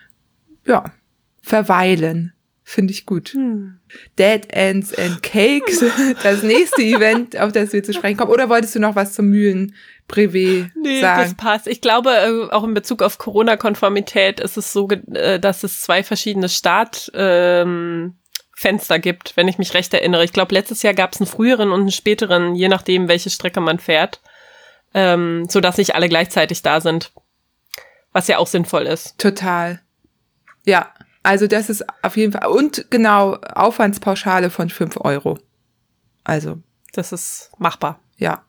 ja, verweilen. Finde ich gut. Hm. Dead Ends and Cakes, das nächste Event, auf das wir zu sprechen kommen. Oder wolltest du noch was zum Mühlen-Brevet Nee, sagen? das passt. Ich glaube, äh, auch in Bezug auf Corona-Konformität ist es so, ge- äh, dass es zwei verschiedene Startfenster ähm, Fenster gibt, wenn ich mich recht erinnere. Ich glaube, letztes Jahr gab es einen früheren und einen späteren, je nachdem, welche Strecke man fährt, ähm, sodass nicht alle gleichzeitig da sind. Was ja auch sinnvoll ist. Total. Ja, also das ist auf jeden Fall. Und genau, Aufwandspauschale von fünf Euro. Also, Das ist machbar. ja.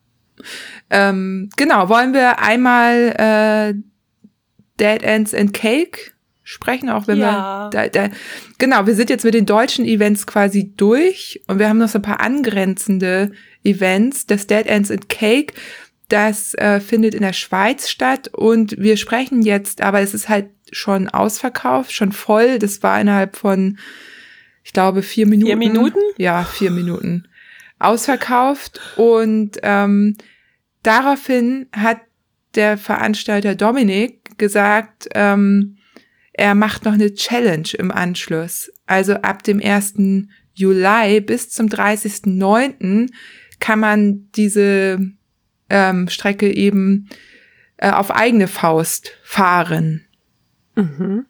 Ähm, genau, wollen wir einmal äh, Dead Ends and Cake sprechen, auch wenn Ja. wir da, da, genau, wir sind jetzt mit den deutschen Events quasi durch und wir haben noch so ein paar angrenzende Events. Das Dead Ends and Cake, das äh, findet in der Schweiz statt und wir sprechen jetzt, aber es ist halt schon ausverkauft, schon voll. Das war innerhalb von, ich glaube, vier Minuten. Vier Minuten? Ja, vier Minuten. Ausverkauft und ähm, daraufhin hat der Veranstalter Dominik gesagt, ähm, er macht noch eine Challenge im Anschluss. Also ab dem ersten Juli bis zum dreißigsten neunten kann man diese ähm, Strecke eben äh, auf eigene Faust fahren. Mhm.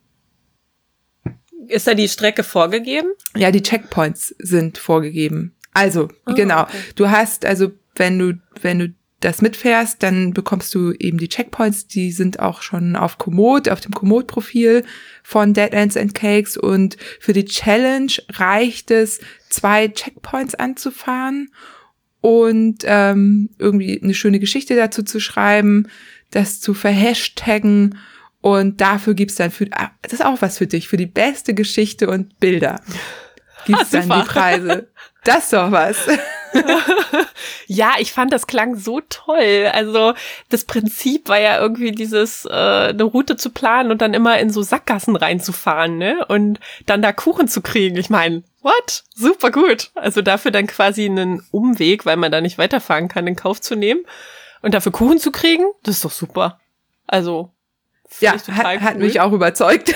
Ist da die Strecke vorgegeben? Ja, die Checkpoints sind vorgegeben. Also, Ah, genau. okay. Du hast, also, wenn du, wenn du das mitfährst, dann bekommst du eben die Checkpoints, die sind auch schon auf Komoot, auf dem Komoot-Profil von Dead Ends and Cakes und für die Challenge reicht es, zwei Checkpoints anzufahren und ähm, irgendwie eine schöne Geschichte dazu zu schreiben, das zu verhashtaggen und dafür gibt's dann für, ah, das ist auch was für dich, für die beste Geschichte und Bilder gibt's Ah, dann die super. Preise. Das ist doch was. Ja, ich fand, das klang so toll. Also das Prinzip war ja irgendwie dieses, äh, eine Route zu planen und dann immer in so Sackgassen reinzufahren, ne? Und dann da Kuchen zu kriegen. Ich meine, what? Super gut. Also dafür dann quasi einen Umweg, weil man da nicht weiterfahren kann, in Kauf zu nehmen. Und dafür Kuchen zu kriegen, das ist doch super. Also, Ja, find ich total hat, hat cool. mich auch überzeugt.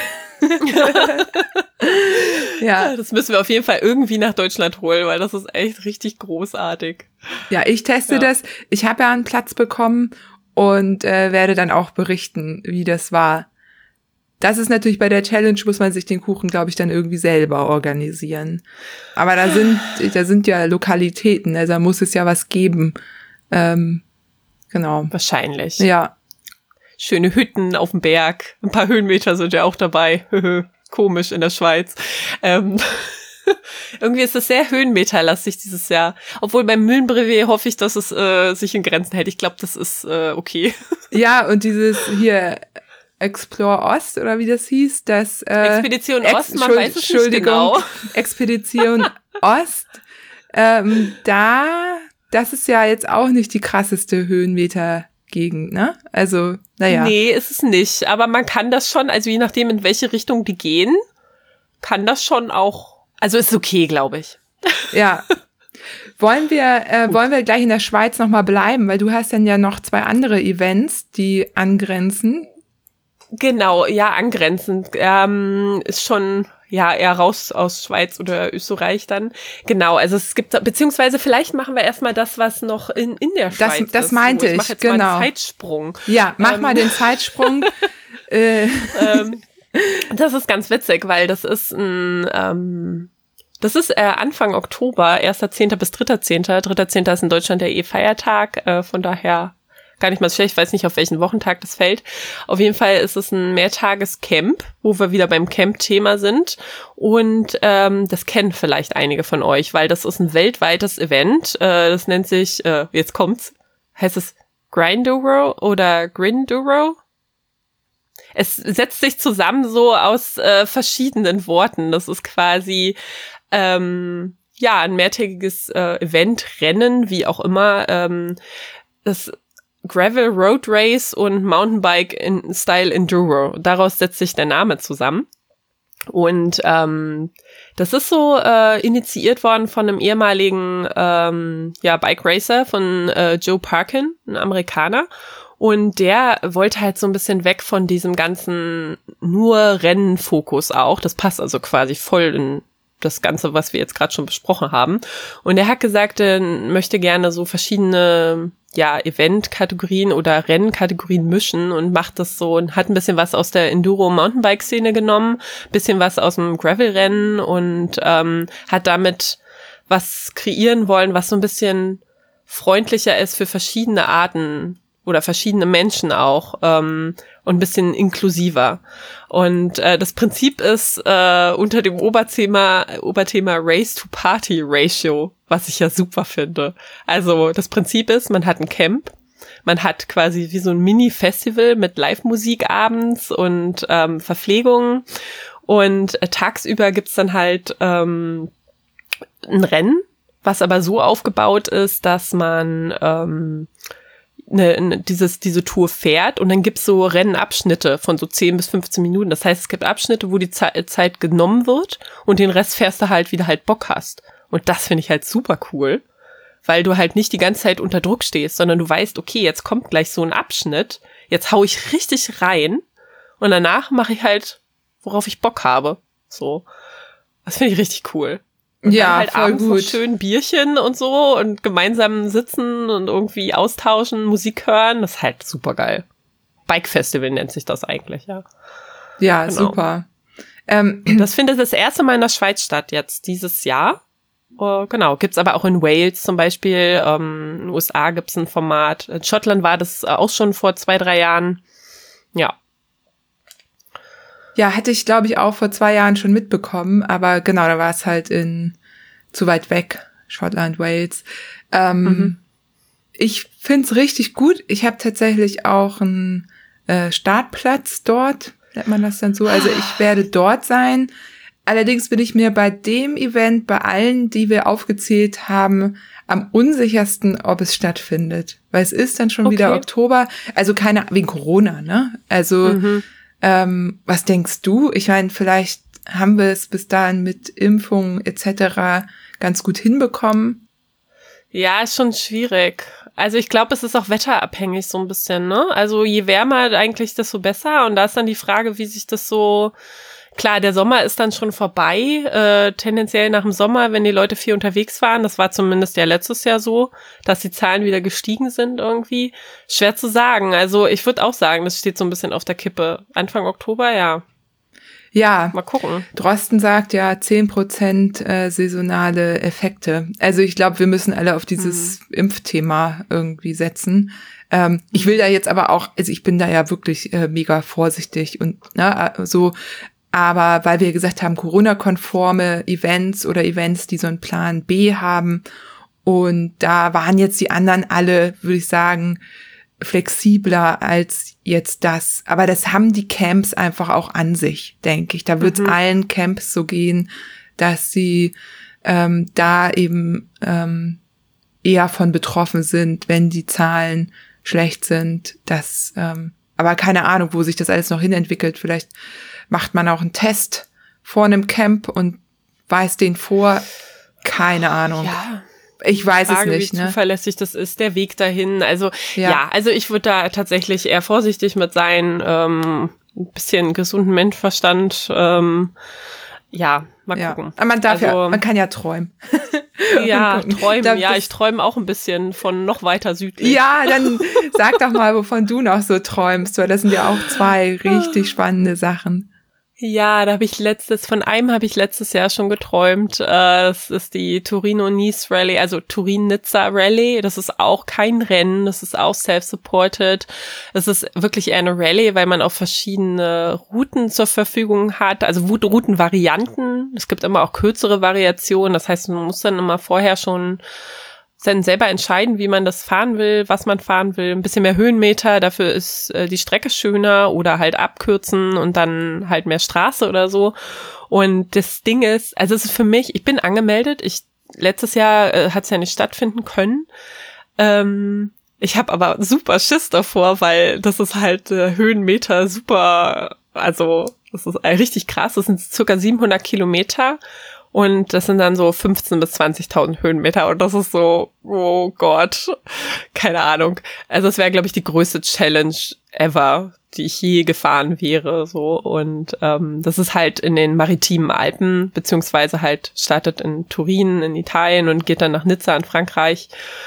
Ja, Das müssen wir auf jeden Fall irgendwie nach Deutschland holen, weil das ist echt richtig großartig. ja, ich teste Ja. das. Ich habe ja einen Platz bekommen und äh, werde dann auch berichten, wie das war. Das ist natürlich bei der Challenge, muss man sich den Kuchen, glaube ich, dann irgendwie selber organisieren. Aber da sind, da sind ja Lokalitäten, also da muss es ja was geben. Ähm, genau. Wahrscheinlich. Ja, Schöne Hütten auf dem Berg. Ein paar Höhenmeter sind ja auch dabei. Komisch in der Schweiz. Ähm, irgendwie ist es sehr höhenmeterlastig dieses Jahr. Obwohl beim Mühlenbrevet hoffe ich, dass es äh, sich in Grenzen hält. Ich glaube, das ist äh, okay. ja, und dieses hier Explore Ost oder wie das hieß, das äh, Expedition Ex- Ost, man Entschuld- weiß es nicht Entschuldigung, genau. Expedition Ost, ähm, da, das ist ja jetzt auch nicht die krasseste Höhenmeter-Gegend, ne? Also, naja. Nee, ist es nicht. Aber man kann das schon, also je nachdem, in welche Richtung die gehen, kann das schon auch, also ist okay, glaube ich. Ja. Wollen wir, äh, wollen wir gleich in der Schweiz nochmal bleiben, weil du hast dann ja noch zwei andere Events, die angrenzen. Genau, ja, angrenzend. Ähm, ist schon, ja, eher raus aus Schweiz oder Österreich dann. Genau, also es gibt, beziehungsweise vielleicht machen wir erstmal das, was noch in, in der Schweiz das, ist. Das meinte so, ich. ich, mach jetzt genau. mal einen Zeitsprung. Ja, mach ähm, mal den Zeitsprung. äh. ähm, das ist ganz witzig, weil das ist ein, ähm, das ist äh, Anfang Oktober, erster Zehnter bis dritter Zehnter dritter Zehnter ist in Deutschland der E-Feiertag, äh, von daher gar nicht mal so schlecht, ich weiß nicht, auf welchen Wochentag das fällt. Auf jeden Fall ist es ein Mehrtages-Camp, wo wir wieder beim Camp-Thema sind. Und ähm, das kennen vielleicht einige von euch, weil das ist ein weltweites Event. Äh, das nennt sich, äh, jetzt kommt's, heißt es Grinduro oder Grinduro? Es setzt sich zusammen so aus äh, verschiedenen Worten. Das ist quasi ähm, ja ein mehrtägiges äh, Event, Rennen, wie auch immer. Ähm, das Gravel Road Race und Mountainbike in Style Enduro. Daraus setzt sich der Name zusammen. Und ähm, das ist so äh, initiiert worden von einem ehemaligen ähm, ja Bike Racer von äh, Joe Parkin, ein Amerikaner. Und der wollte halt so ein bisschen weg von diesem ganzen nur Rennenfokus auch. Das passt also quasi voll in das Ganze, was wir jetzt gerade schon besprochen haben. Und er hat gesagt, er möchte gerne so verschiedene ja Event-Kategorien oder Rennkategorien mischen und macht das so und hat ein bisschen was aus der Enduro-Mountainbike-Szene genommen, bisschen was aus dem Gravel-Rennen und ähm, hat damit was kreieren wollen, was so ein bisschen freundlicher ist für verschiedene Arten oder verschiedene Menschen auch ähm, und ein bisschen inklusiver. Und äh, das Prinzip ist äh, unter dem Oberthema Oberthema Race to Party Ratio, was ich ja super finde. Also das Prinzip ist, man hat ein Camp, man hat quasi wie so ein Mini-Festival mit Live-Musik abends und ähm, Verpflegung und äh, tagsüber gibt's dann halt ähm, ein Rennen, was aber so aufgebaut ist, dass man ähm, Ne, ne, dieses, diese Tour fährt und dann gibt's so Rennabschnitte von so zehn bis fünfzehn Minuten. Das heißt, es gibt Abschnitte, wo die Ze- Zeit genommen wird und den Rest fährst du halt, wie du halt Bock hast. Und das finde ich halt super cool, weil du halt nicht die ganze Zeit unter Druck stehst, sondern du weißt, okay, jetzt kommt gleich so ein Abschnitt, jetzt hau ich richtig rein und danach mache ich halt, worauf ich Bock habe. So. Das finde ich richtig cool. Und ja, dann halt voll abends gut. noch schön Bierchen und so und gemeinsam sitzen und irgendwie austauschen, Musik hören. Das ist halt super geil. Bike Festival nennt sich das eigentlich, ja. Ja, Genau. super. Ähm, Das findet das erste Mal in der Schweiz statt jetzt dieses Jahr. Uh, genau, gibt's aber auch in Wales zum Beispiel. Ähm, in den U S A gibt's ein Format. In Schottland war das auch schon vor zwei, drei Jahren. Ja. Ja, hatte ich, glaube ich, auch vor zwei Jahren schon mitbekommen, aber genau, da war es halt in zu weit weg, Schottland, Wales. Ähm, mhm. Ich find's richtig gut. Ich habe tatsächlich auch einen äh, Startplatz dort, nennt man das dann so. Also ich werde dort sein. Allerdings bin ich mir bei dem Event, bei allen, die wir aufgezählt haben, am unsichersten, ob es stattfindet. Weil es ist dann schon okay. wieder Oktober, also keine, wegen Corona, ne? Also mhm. Ähm, was denkst du? Ich meine, vielleicht haben wir es bis dahin mit Impfungen et cetera ganz gut hinbekommen. Ja, ist schon schwierig. Also ich glaube, es ist auch wetterabhängig so ein bisschen, ne? Also je wärmer eigentlich, desto besser. Und da ist dann die Frage, wie sich das so... Klar, der Sommer ist dann schon vorbei, äh, tendenziell nach dem Sommer, wenn die Leute viel unterwegs waren. Das war zumindest ja letztes Jahr so, dass die Zahlen wieder gestiegen sind irgendwie. Schwer zu sagen. Also ich würde auch sagen, das steht so ein bisschen auf der Kippe. Anfang Oktober, ja. Ja. Mal gucken. Drosten sagt ja zehn Prozent äh, saisonale Effekte. Also ich glaube, wir müssen alle auf dieses mhm. Impfthema irgendwie setzen. Ähm, mhm. Ich will da jetzt aber auch, also ich bin da ja wirklich äh, mega vorsichtig und ne, so. Aber weil wir gesagt haben, Corona-konforme Events oder Events, die so einen Plan B haben. Und da waren jetzt die anderen alle, würde ich sagen, flexibler als jetzt das. Aber das haben die Camps einfach auch an sich, denke ich. Da wird es mhm. allen Camps so gehen, dass sie ähm, da eben ähm, eher von betroffen sind, wenn die Zahlen schlecht sind. Das, ähm, aber keine Ahnung, wo sich das alles noch hinentwickelt. Vielleicht macht man auch einen Test vor einem Camp und weist den vor. Keine Ahnung. Ja. Ich weiß Frage, es nicht, wie ne? zuverlässig das ist, der Weg dahin. Also ja, ja ja also ich würde da tatsächlich eher vorsichtig mit sein. Ähm, ein bisschen gesunden Menschenverstand, ähm, ja, mal ja. gucken. Aber man darf also, ja, man kann ja träumen. Ja, träumen, da, ja, ich träume auch ein bisschen von noch weiter südlich. Ja, dann sag doch mal, wovon du noch so träumst, weil das sind ja auch zwei richtig spannende Sachen. Ja, da habe ich letztes, von einem habe ich letztes Jahr schon geträumt. Äh, das ist die Torino-Nice Rallye, also Turin-Nizza Rallye. Das ist auch kein Rennen, das ist auch self-supported. Das ist wirklich eher eine Rallye, weil man auch verschiedene Routen zur Verfügung hat, also Routenvarianten. Es gibt immer auch kürzere Variationen, das heißt, man muss dann immer vorher schon dann selber entscheiden, wie man das fahren will, was man fahren will. Ein bisschen mehr Höhenmeter, dafür ist äh, die Strecke schöner oder halt abkürzen und dann halt mehr Straße oder so. Und das Ding ist, also es ist für mich, ich bin angemeldet, ich letztes Jahr äh, hat es ja nicht stattfinden können. Ähm, ich habe aber super Schiss davor, weil das ist halt äh, Höhenmeter super, also das ist äh, richtig krass, das sind circa siebenhundert Kilometer. Und das sind dann so fünfzehntausend bis zwanzigtausend Höhenmeter. Und das ist so, oh Gott, keine Ahnung. Also es wäre, glaube ich, die größte Challenge ever, die ich je gefahren wäre. So. Und ähm, das ist halt in den maritimen Alpen, beziehungsweise halt startet in Turin in Italien und geht dann nach Nizza in Frankreich.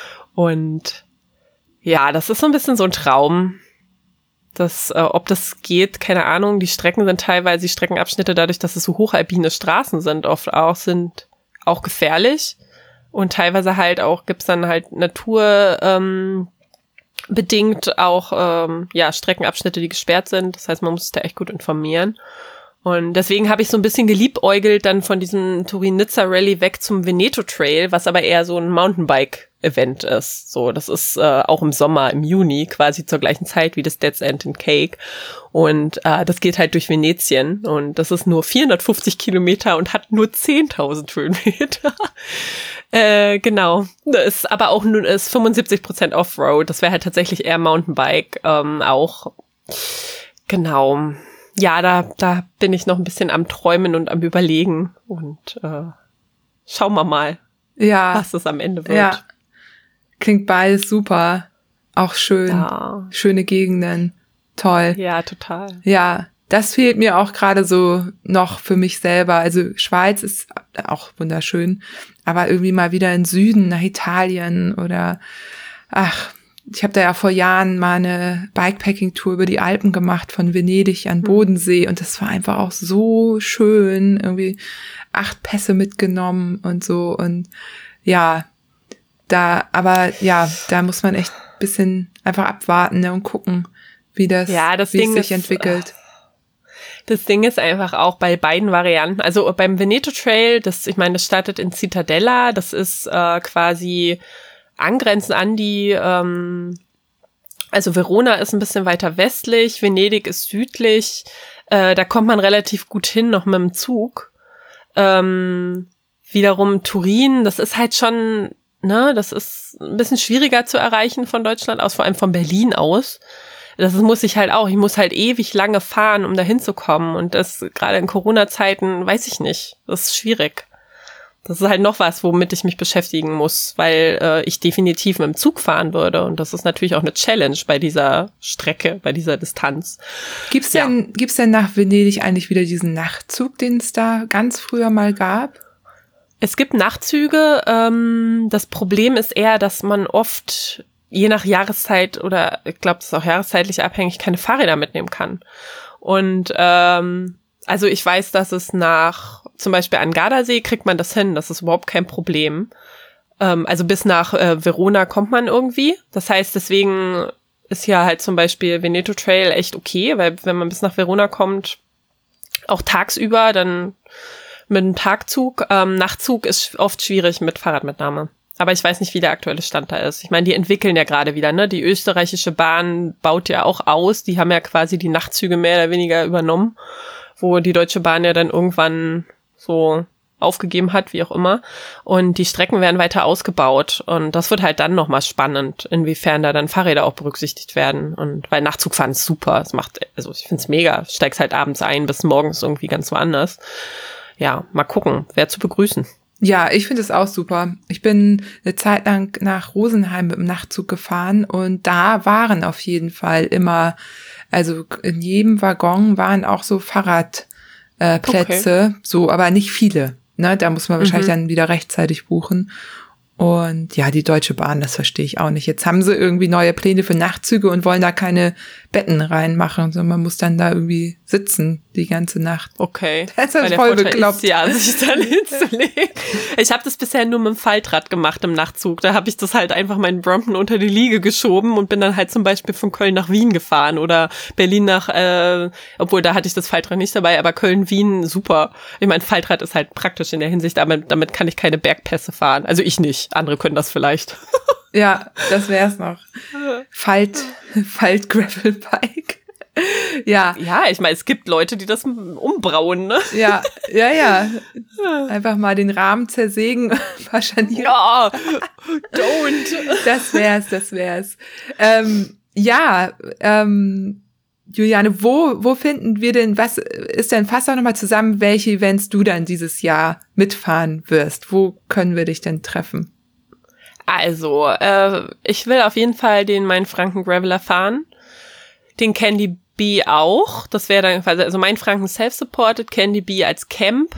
Und ja, das ist so ein bisschen so ein Traum. Das, äh, ob das geht, keine Ahnung. Die Strecken sind teilweise, die Streckenabschnitte, dadurch, dass es so hochalpine Straßen sind, oft auch, sind auch gefährlich. Und teilweise halt auch, gibt's dann halt Natur, ähm, bedingt auch, ähm, ja, Streckenabschnitte, die gesperrt sind. Das heißt, man muss sich da echt gut informieren. Und deswegen habe ich so ein bisschen geliebäugelt, dann von diesem Turin-Nizza-Rallye weg zum Veneto-Trail, was aber eher so ein Mountainbike-Event ist. So, das ist äh, auch im Sommer, im Juni, quasi zur gleichen Zeit wie das Dead's End in Cake. Und äh, das geht halt durch Venetien. Und das ist nur vierhundertfünfzig Kilometer und hat nur zehntausend Höhenmeter. äh, genau. Das ist aber auch nur ist fünfundsiebzig Prozent Offroad. Das wäre halt tatsächlich eher Mountainbike. Ähm, auch, genau. Ja, da, da bin ich noch ein bisschen am Träumen und am Überlegen und äh, schauen wir mal, ja, was es am Ende wird. Ja, klingt beides super, auch schön, Ja. schöne Gegenden, toll. Ja, total. Ja, das fehlt mir auch gerade so noch für mich selber. Also Schweiz ist auch wunderschön, aber irgendwie mal wieder in Süden, nach Italien oder ach, ich habe da ja vor Jahren mal eine Bikepacking-Tour über die Alpen gemacht, von Venedig an Bodensee, und das war einfach auch so schön, irgendwie acht Pässe mitgenommen und so, und ja, da, aber ja, da muss man echt ein bisschen einfach abwarten, ne, und gucken, wie das, ja, das wie Ding es sich ist, entwickelt. Das Ding ist einfach auch bei beiden Varianten, also beim Veneto Trail, das, ich meine, das startet in Cittadella, das ist äh, quasi angrenzend an die, ähm, also Verona ist ein bisschen weiter westlich, Venedig ist südlich, äh, da kommt man relativ gut hin, noch mit dem Zug. Ähm, wiederum Turin, das ist halt schon, ne, das ist ein bisschen schwieriger zu erreichen von Deutschland aus, vor allem von Berlin aus. Das muss ich halt auch, ich muss halt ewig lange fahren, um da hinzukommen, und das gerade in Corona-Zeiten, weiß ich nicht, das ist schwierig. Das ist halt noch was, womit ich mich beschäftigen muss, weil äh, ich definitiv mit dem Zug fahren würde. Und das ist natürlich auch eine Challenge bei dieser Strecke, bei dieser Distanz. Gibt's Ja. denn, gibt's denn nach Venedig eigentlich wieder diesen Nachtzug, den es da ganz früher mal gab? Es gibt Nachtzüge. Ähm, das Problem ist eher, dass man oft, je nach Jahreszeit oder ich glaube, das ist auch jahreszeitlich abhängig, keine Fahrräder mitnehmen kann. Und ähm, also ich weiß, dass es nach zum Beispiel an Gardasee kriegt man das hin, das ist überhaupt kein Problem. Ähm, also bis nach äh, Verona kommt man irgendwie. Das heißt, deswegen ist ja halt zum Beispiel Veneto Trail echt okay, weil wenn man bis nach Verona kommt, auch tagsüber, dann mit einem Tagzug. Ähm, Nachtzug ist oft schwierig mit Fahrradmitnahme. Aber ich weiß nicht, wie der aktuelle Stand da ist. Ich meine, die entwickeln ja gerade wieder, ne? Die österreichische Bahn baut ja auch aus. Die haben ja quasi die Nachtzüge mehr oder weniger übernommen, wo die Deutsche Bahn ja dann irgendwann so aufgegeben hat, wie auch immer. Und die Strecken werden weiter ausgebaut. Und das wird halt dann nochmal spannend, inwiefern da dann Fahrräder auch berücksichtigt werden. Und weil Nachtzugfahren ist super. Es macht, also ich find's mega. Steigst halt abends ein, bis morgens irgendwie ganz woanders. Ja, mal gucken. Wer zu begrüßen. Ja, ich finde es auch super. Ich bin eine Zeit lang nach Rosenheim mit dem Nachtzug gefahren und da waren auf jeden Fall immer, also in jedem Waggon waren auch so Fahrradplätze, äh, Plätze, Okay. so, aber nicht viele. Ne, da muss man wahrscheinlich Mhm. dann wieder rechtzeitig buchen. Und ja, die Deutsche Bahn, das verstehe ich auch nicht. Jetzt haben sie irgendwie neue Pläne für Nachtzüge und wollen da keine Betten reinmachen, sondern man muss dann da irgendwie sitzen die ganze Nacht. Okay. Das ist Weil der voll Vorteil bekloppt. Ist, ja, sich dann hinzulegen. Ich habe das bisher nur mit dem Faltrad gemacht im Nachtzug. Da habe ich das halt einfach meinen Brompton unter die Liege geschoben und bin dann halt zum Beispiel von Köln nach Wien gefahren oder Berlin nach, äh, obwohl da hatte ich das Faltrad nicht dabei, aber Köln-Wien, super. Ich meine, Faltrad ist halt praktisch in der Hinsicht, aber damit kann ich keine Bergpässe fahren. Also ich nicht. Andere können das vielleicht. Ja, das wär's noch. Falt, Falt Gravelbike. Ja, Ja, ich meine, es gibt Leute, die das umbrauen, ne? ja, ja, ja. Einfach mal den Rahmen zersägen, wahrscheinlich. Ja, don't. Das wär's, das wär's. Ähm, ja, ähm, Juliane, wo, wo finden wir denn, was ist denn, fass doch nochmal zusammen, welche Events du dann dieses Jahr mitfahren wirst. Wo können wir dich denn treffen? Also, äh, ich will auf jeden Fall den Mainfranken Graveler fahren. Den Candy Bee auch. Das wäre dann quasi, also Mainfranken self-supported, Candy Bee als Camp.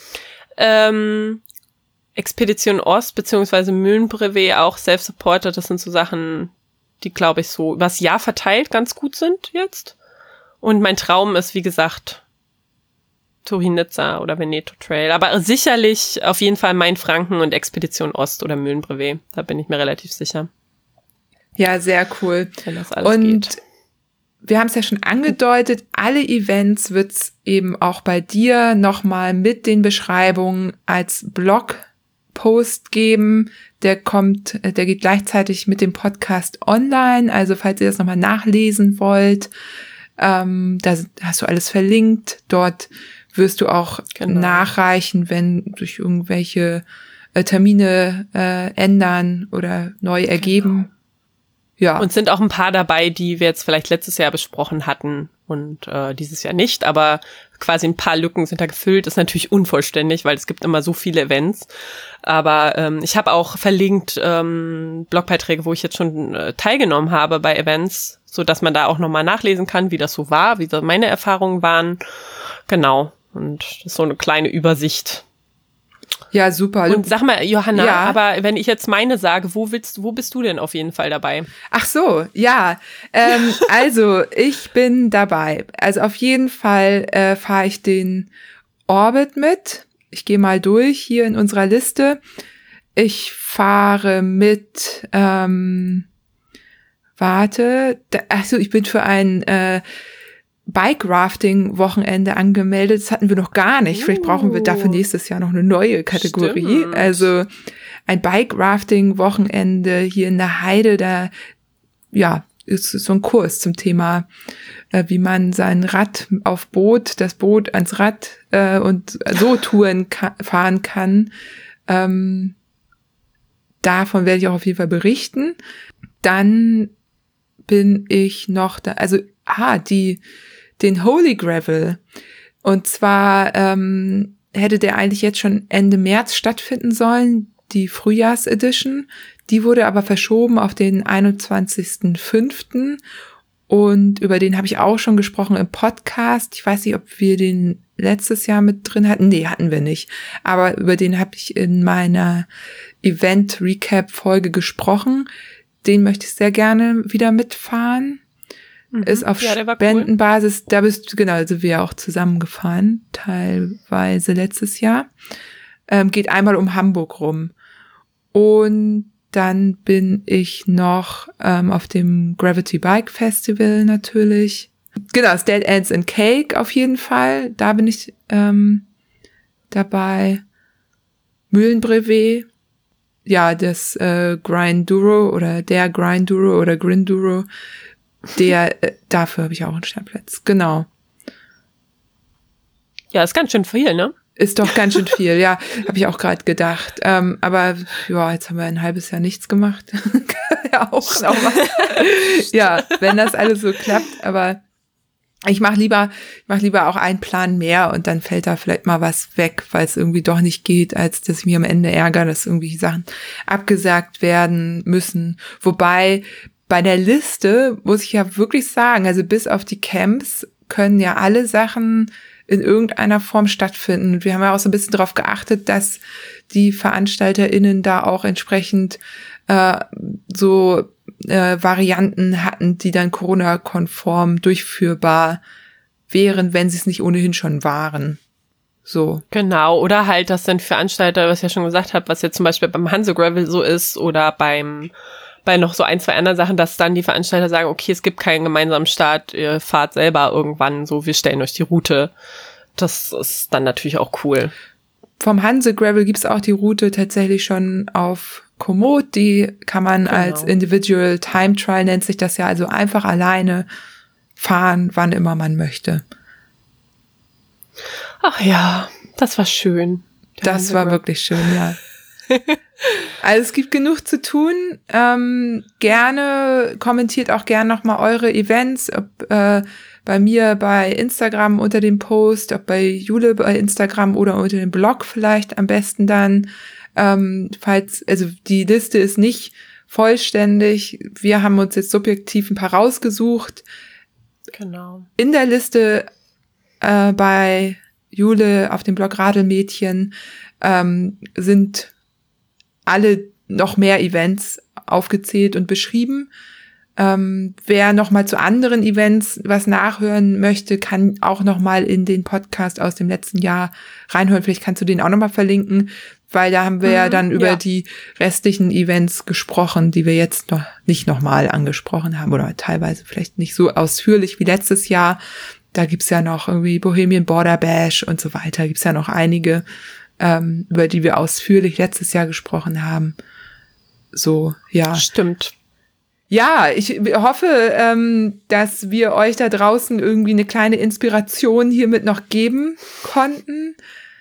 Ähm, Expedition Ost beziehungsweise Mühlenbrevet auch self-supported. Das sind so Sachen, die, glaube ich, so übers Jahr verteilt ganz gut sind jetzt. Und mein Traum ist, wie gesagt, Turin-Nizza oder Veneto Trail. Aber sicherlich auf jeden Fall Mainfranken und Expedition Ost oder Mühlenbrevet. Da bin ich mir relativ sicher, Ja, sehr cool. wenn das alles Und geht. wir haben es ja schon angedeutet, alle Events wird's eben auch bei dir nochmal mit den Beschreibungen als Blogpost geben. Der kommt, der geht gleichzeitig mit dem Podcast online. Also falls ihr das nochmal nachlesen wollt, ähm, da hast du alles verlinkt. Dort wirst du auch Genau. nachreichen, wenn sich irgendwelche äh, Termine äh, ändern oder neu ergeben. Ja. Und sind auch ein paar dabei, die wir jetzt vielleicht letztes Jahr besprochen hatten und äh, dieses Jahr nicht, aber quasi ein paar Lücken sind da gefüllt. Ist natürlich unvollständig, weil es gibt immer so viele Events. Aber ähm, ich habe auch verlinkt ähm, Blogbeiträge, wo ich jetzt schon äh, teilgenommen habe bei Events, so dass man da auch nochmal nachlesen kann, wie das so war, wie so meine Erfahrungen waren. Genau. Und das ist so eine kleine Übersicht. Ja, super. Und sag mal, Johanna, Ja. aber wenn ich jetzt meine sage, wo willst, wo bist du denn auf jeden Fall dabei? Ach so, ja. Ähm, also, ich bin dabei. Also auf jeden Fall äh, fahre ich den Orbit mit. Ich gehe mal durch hier in unserer Liste. Ich fahre mit, ähm, warte, da, ach so, ich bin für ein äh, Bike-Rafting-Wochenende angemeldet. Das hatten wir noch gar nicht. Vielleicht brauchen wir dafür nächstes Jahr noch eine neue Kategorie. Stimmt. Also ein Bike-Rafting-Wochenende hier in der Heide, da ja ist so ein Kurs zum Thema, äh, wie man sein Rad auf Boot, das Boot ans Rad äh, und so Touren ka- fahren kann. Ähm, davon werde ich auch auf jeden Fall berichten. Dann bin ich noch da, also ah, die den Holy Gravel. Und zwar ähm, hätte der eigentlich jetzt schon Ende März stattfinden sollen, die Frühjahrsedition. Die wurde aber verschoben auf den einundzwanzigsten fünften Und über den habe ich auch schon gesprochen im Podcast. Ich weiß nicht, ob wir den letztes Jahr mit drin hatten. Nee, hatten wir nicht. Aber über den habe ich in meiner Event-Recap-Folge gesprochen. Den möchte ich sehr gerne wieder mitfahren. Ist auf Ja, der war Spendenbasis, cool. Da bist du, genau, also wir auch zusammengefahren, teilweise letztes Jahr. Ähm, geht einmal um Hamburg rum. Und dann bin ich noch ähm, auf dem Gravity Bike Festival natürlich. Genau, das Dead Ends and Cake auf jeden Fall. Da bin ich ähm, dabei. Mühlenbrevet. Ja, das äh, Grinduro oder der Grinduro oder Grinduro. Der, äh, dafür habe ich auch einen Startplatz. Genau. Ja, ist ganz schön viel, ne? Ist doch ganz schön viel, ja, habe ich auch gerade gedacht. Ähm, aber ja, jetzt haben wir ein halbes Jahr nichts gemacht. ja, auch nochmal. Ja, wenn das alles so klappt, aber Ich mache lieber, ich mach lieber auch einen Plan mehr und dann fällt da vielleicht mal was weg, weil es irgendwie doch nicht geht, als dass ich mich am Ende ärgere, dass irgendwelche Sachen abgesagt werden müssen. Wobei bei der Liste muss ich ja wirklich sagen, also bis auf die Camps können ja alle Sachen in irgendeiner Form stattfinden. Und wir haben ja auch so ein bisschen darauf geachtet, dass die VeranstalterInnen da auch entsprechend äh, so äh, Varianten hatten, die dann Corona-konform durchführbar wären, wenn sie es nicht ohnehin schon waren. So. Genau, oder halt, dass dann Veranstalter, was ich ja schon gesagt habe, was jetzt zum Beispiel beim Hanse Gravel so ist oder beim bei noch so ein, zwei anderen Sachen, dass dann die Veranstalter sagen, okay, es gibt keinen gemeinsamen Start, ihr fahrt selber irgendwann so, wir stellen euch die Route. Das ist dann natürlich auch cool. Vom Hanse Gravel gibt's auch die Route tatsächlich schon auf Komoot, die kann man genau. als Individual Time Trial, nennt sich das ja, also einfach alleine fahren, wann immer man möchte. Ach ja, das war schön. Das war wirklich schön, ja. Also es gibt genug zu tun. Ähm, gerne, kommentiert auch gerne nochmal eure Events, ob äh, bei mir bei Instagram unter dem Post, ob bei Jule bei Instagram oder unter dem Blog vielleicht am besten dann. Ähm, falls, also die Liste ist nicht vollständig. Wir haben uns jetzt subjektiv ein paar rausgesucht. Genau. In der Liste äh, bei Jule auf dem Blog Radelmädchen ähm, sind alle noch mehr Events aufgezählt und beschrieben. Ähm, wer noch mal zu anderen Events was nachhören möchte, kann auch noch mal in den Podcast aus dem letzten Jahr reinhören. Vielleicht kannst du den auch noch mal verlinken, weil da haben wir mhm, ja dann über ja. die restlichen Events gesprochen, die wir jetzt noch nicht noch mal angesprochen haben oder teilweise vielleicht nicht so ausführlich wie letztes Jahr. Da gibt's ja noch irgendwie Bohemian Border Bash und so weiter. Gibt's ja noch einige, ähm, über die wir ausführlich letztes Jahr gesprochen haben. So, ja. Stimmt. Ja, ich hoffe, ähm, dass wir euch da draußen irgendwie eine kleine Inspiration hiermit noch geben konnten.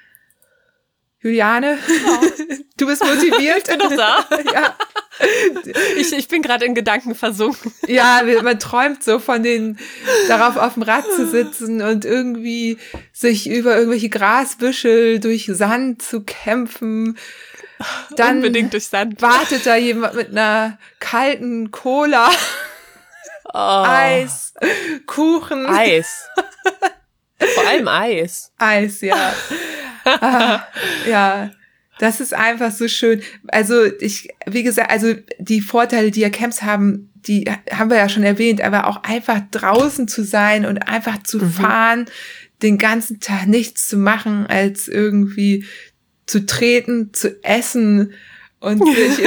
Juliane, ja. Du bist motiviert. Ich bin doch da. Ja. Ich, ich bin gerade in Gedanken versunken. Ja, man träumt so von den, darauf auf dem Rad zu sitzen und irgendwie sich über irgendwelche Grasbüschel durch Sand zu kämpfen. Dann Unbedingt durch Sand. Wartet da jemand mit einer kalten Cola, oh. Eis, Kuchen. Eis. Vor allem Eis. Eis, ja. ah, ja, das ist einfach so schön. Also ich, wie gesagt, also die Vorteile, die ja Camps haben, die haben wir ja schon erwähnt, aber auch einfach draußen zu sein und einfach zu mhm. fahren, den ganzen Tag nichts zu machen, als irgendwie zu treten, zu essen und sich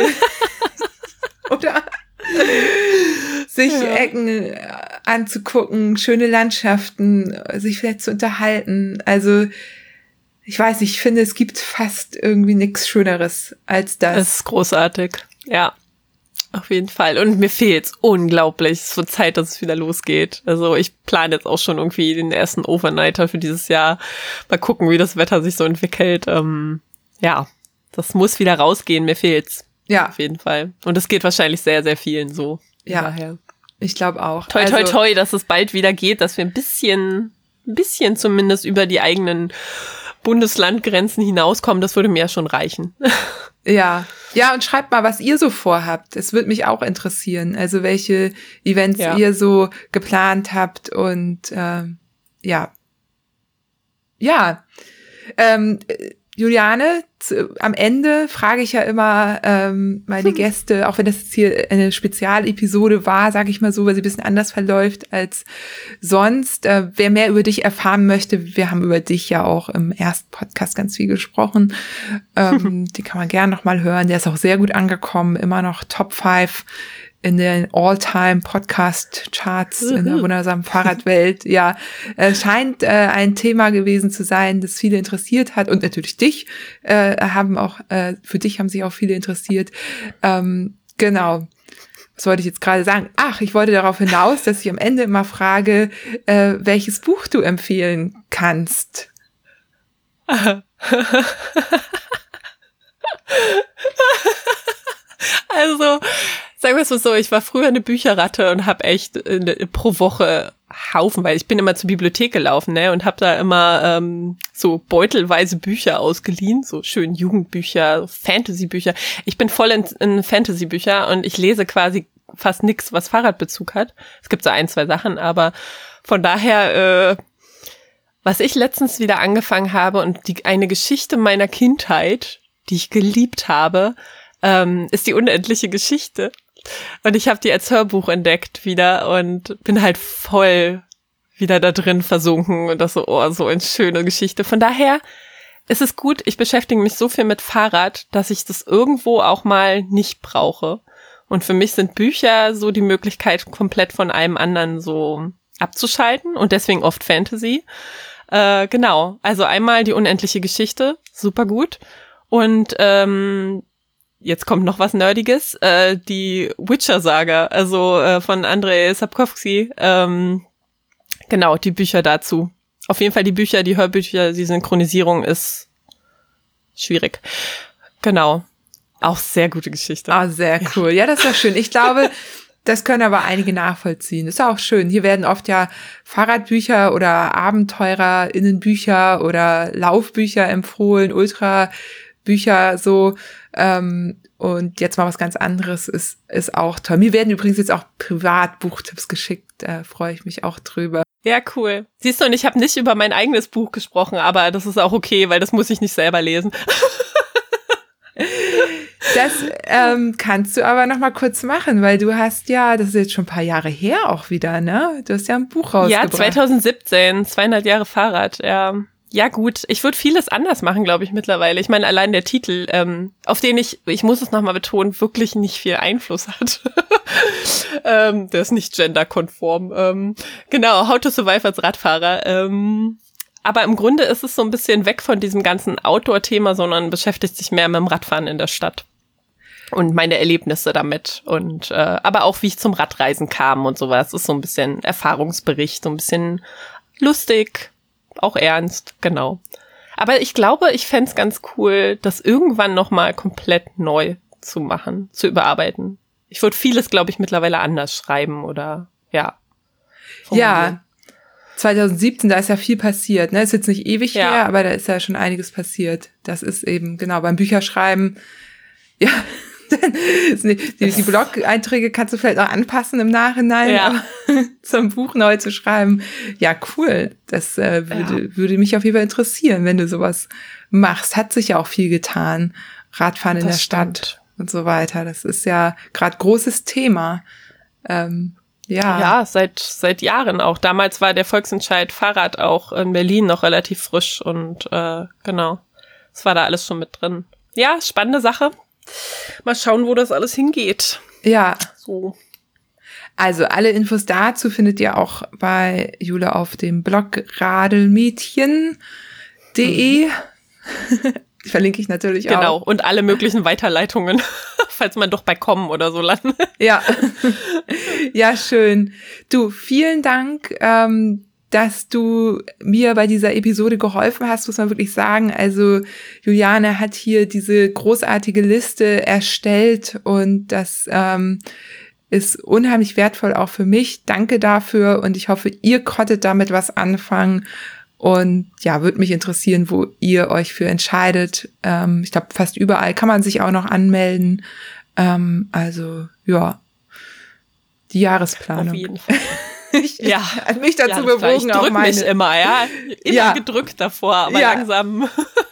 oder sich ja. Ecken anzugucken, schöne Landschaften, sich vielleicht zu unterhalten. Also ich weiß nicht, ich finde, es gibt fast irgendwie nichts Schöneres als das. Das ist großartig, ja. Auf jeden Fall. Und mir fehlt's unglaublich. Es wird Zeit, dass es wieder losgeht. Also ich plane jetzt auch schon irgendwie den ersten Overnighter für dieses Jahr. Mal gucken, wie das Wetter sich so entwickelt. Ähm, ja, das muss wieder rausgehen. Mir fehlt's. Ja. Auf jeden Fall. Und es geht wahrscheinlich sehr, sehr vielen so. Ja, daher. Ich glaube auch. Toi, toi, toi, dass es bald wieder geht, dass wir ein bisschen, ein bisschen zumindest über die eigenen Bundeslandgrenzen hinauskommen. Das würde mir ja schon reichen. Ja, ja, und schreibt mal, was ihr so vorhabt. Es würde mich auch interessieren. Also welche Events ja. ihr so geplant habt und ähm, ja. Ja, ähm, Juliane, zu, am Ende frage ich ja immer ähm, meine hm. Gäste, auch wenn das jetzt hier eine Spezialepisode war, sage ich mal so, weil sie ein bisschen anders verläuft als sonst. Äh, wer mehr über dich erfahren möchte, wir haben über dich ja auch im ersten Podcast ganz viel gesprochen. Ähm, die kann man gerne nochmal hören. Der ist auch sehr gut angekommen, immer noch Top fünf in den All-Time-Podcast-Charts in der wundersamen Fahrradwelt. Ja, es scheint äh, ein Thema gewesen zu sein, das viele interessiert hat. Und natürlich dich äh, haben auch, äh, für dich haben sich auch viele interessiert. Ähm, genau. Was wollte ich jetzt gerade sagen? Ach, ich wollte darauf hinaus, dass ich am Ende immer frage, äh, welches Buch du empfehlen kannst. Also, Sagen wir es mal so, ich war früher eine Bücherratte und habe echt eine, pro Woche Haufen, weil ich bin immer zur Bibliothek gelaufen, ne, und habe da immer ähm, so beutelweise Bücher ausgeliehen, so schön Jugendbücher, Fantasybücher. Ich bin voll in, in Fantasybücher und ich lese quasi fast nix, was Fahrradbezug hat. Es gibt so ein, zwei Sachen, aber von daher, äh, was ich letztens wieder angefangen habe und die eine Geschichte meiner Kindheit, die ich geliebt habe, ähm, ist die unendliche Geschichte. Und ich habe die als Hörbuch entdeckt wieder und bin halt voll wieder da drin versunken und das so, oh, so eine schöne Geschichte. Von daher ist es gut, ich beschäftige mich so viel mit Fahrrad, dass ich das irgendwo auch mal nicht brauche. Und für mich sind Bücher so die Möglichkeit, komplett von allem anderen so abzuschalten und deswegen oft Fantasy. Äh, genau, also einmal die unendliche Geschichte, super gut. Und ähm, jetzt kommt noch was Nerdiges, äh, die Witcher-Saga, also äh, von Andrzej Sapkowski. Ähm, genau, die Bücher dazu. Auf jeden Fall die Bücher, die Hörbücher, die Synchronisierung ist schwierig. Genau, auch sehr gute Geschichte. Ah, sehr cool. Ja, das ist ja schön. Ich glaube, das können aber einige nachvollziehen. Ist ja auch schön. Hier werden oft ja Fahrradbücher oder AbenteurerInnenbücher oder Laufbücher empfohlen, Ultrabücher so. Ähm, und jetzt mal was ganz anderes ist ist auch toll. Mir werden übrigens jetzt auch Privatbuchtipps geschickt. Da freue ich mich auch drüber. Ja, cool. Siehst du, und ich habe nicht über mein eigenes Buch gesprochen, aber das ist auch okay, weil das muss ich nicht selber lesen. Das ähm, kannst du aber noch mal kurz machen, weil du hast ja, das ist jetzt schon ein paar Jahre her auch wieder, ne? Du hast ja ein Buch rausgebracht. Ja, zwanzig siebzehn, zweieinhalb Jahre Fahrrad, ja. Ja gut, ich würde vieles anders machen, glaube ich, mittlerweile. Ich meine, allein der Titel, ähm, auf den ich, ich muss es nochmal betonen, wirklich nicht viel Einfluss hat. ähm, der ist nicht genderkonform. Ähm, genau, How to Survive als Radfahrer. Ähm, aber im Grunde ist es so ein bisschen weg von diesem ganzen Outdoor-Thema, sondern beschäftigt sich mehr mit dem Radfahren in der Stadt. Und meine Erlebnisse damit. Und äh, aber auch, wie ich zum Radreisen kam und sowas. Ist so ein bisschen Erfahrungsbericht, so ein bisschen lustig, auch ernst, genau. Aber ich glaube, ich fänd's ganz cool, das irgendwann nochmal komplett neu zu machen, zu überarbeiten. Ich würde vieles, glaube ich, mittlerweile anders schreiben oder, ja. Ja, zwanzig siebzehn, da ist ja viel passiert, ne? Ist jetzt nicht ewig ja. her, aber da ist ja schon einiges passiert. Das ist eben, genau, beim Bücherschreiben, ja, die, die Blog-Einträge kannst du vielleicht auch anpassen im Nachhinein, ja. aber zum Buch neu zu schreiben, ja, cool. Das äh, würde, ja. würde mich auf jeden Fall interessieren, wenn du sowas machst. Hat sich ja auch viel getan. Radfahren in das der Stadt stimmt. und so weiter. Das ist ja gerade großes Thema. Ähm, ja. Ja, seit seit Jahren auch. Damals war der Volksentscheid Fahrrad auch in Berlin noch relativ frisch und äh, genau, es war da alles schon mit drin. Ja, spannende Sache. Mal schauen, wo das alles hingeht. Ja. So. Also alle Infos dazu findet ihr auch bei Jule auf dem Blog radelmädchen punkt de. Mhm. Verlinke ich natürlich genau. auch. Genau, und alle möglichen Weiterleitungen, falls man doch bei kommen oder so landet. Ja, ja, schön. Du, vielen Dank, ähm, dass du mir bei dieser Episode geholfen hast, muss man wirklich sagen. Also Juliane hat hier diese großartige Liste erstellt und das ähm, ist unheimlich wertvoll auch für mich. Danke dafür und ich hoffe, ihr konntet damit was anfangen. Und ja, würde mich interessieren, wo ihr euch für entscheidet. Ähm, ich glaube, fast überall kann man sich auch noch anmelden. Ähm, also ja, die Jahresplanung. Auf jeden Fall. Ich, ja, hat mich dazu ja, bewogen, ich auch drück meine. mich immer, ja, immer ja. gedrückt davor, aber ja. langsam.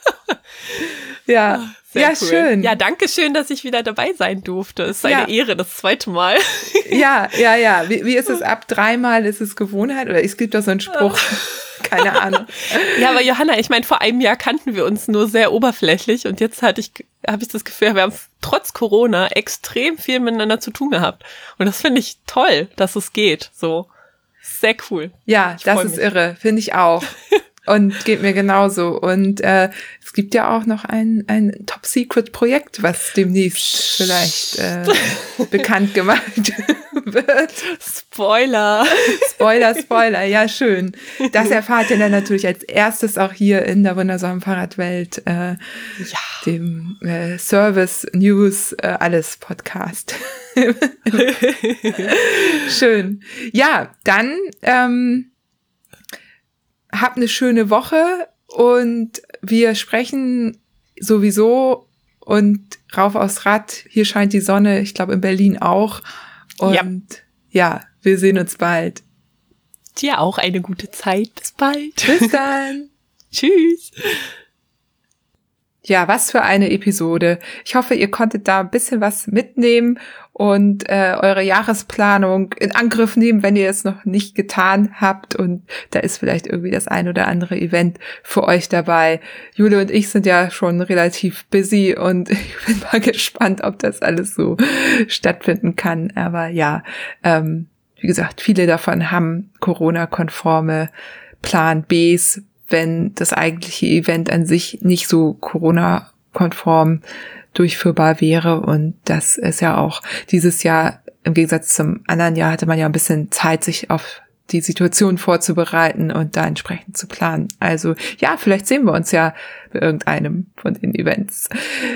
Ja, sehr ja, cool. schön. Ja, danke schön, dass ich wieder dabei sein durfte. Es ist eine ja. Ehre, das zweite Mal. Ja, ja, ja. Wie, wie ist es ab dreimal? Ist es Gewohnheit? Oder es gibt doch so einen Spruch. Keine Ahnung. Ja, aber Johanna, ich meine, vor einem Jahr kannten wir uns nur sehr oberflächlich und jetzt hatte ich, habe ich das Gefühl, wir haben trotz Corona extrem viel miteinander zu tun gehabt. Und das finde ich toll, dass es geht. So, sehr cool. Ja, ich das ist mich. irre. Finde ich auch. Und geht mir genauso. Und äh, es gibt ja auch noch ein, ein Top-Secret-Projekt, was demnächst vielleicht äh, bekannt gemacht wird. Spoiler. Spoiler, Spoiler, ja schön. Das erfahrt ihr dann natürlich als erstes auch hier in der wundersamen Fahrradwelt, äh, ja. dem äh, Service, News, äh, alles Podcast. Schön. Ja, dann ähm, habt eine schöne Woche und wir sprechen sowieso und rauf aufs Rad. Hier scheint die Sonne, ich glaube in Berlin auch. Und ja, ja wir sehen uns bald. Dir auch eine gute Zeit. Bis bald. Bis dann. Tschüss. Ja, was für eine Episode. Ich hoffe, ihr konntet da ein bisschen was mitnehmen und äh, eure Jahresplanung in Angriff nehmen, wenn ihr es noch nicht getan habt. Und da ist vielleicht irgendwie das ein oder andere Event für euch dabei. Jule und ich sind ja schon relativ busy und ich bin mal gespannt, ob das alles so stattfinden kann. Aber ja, ähm, wie gesagt, viele davon haben Corona-konforme Plan Bs, wenn das eigentliche Event an sich nicht so Corona-konform durchführbar wäre. Und das ist ja auch dieses Jahr, im Gegensatz zum anderen Jahr, hatte man ja ein bisschen Zeit, sich auf die Situation vorzubereiten und da entsprechend zu planen. Also ja, vielleicht sehen wir uns ja bei irgendeinem von den Events.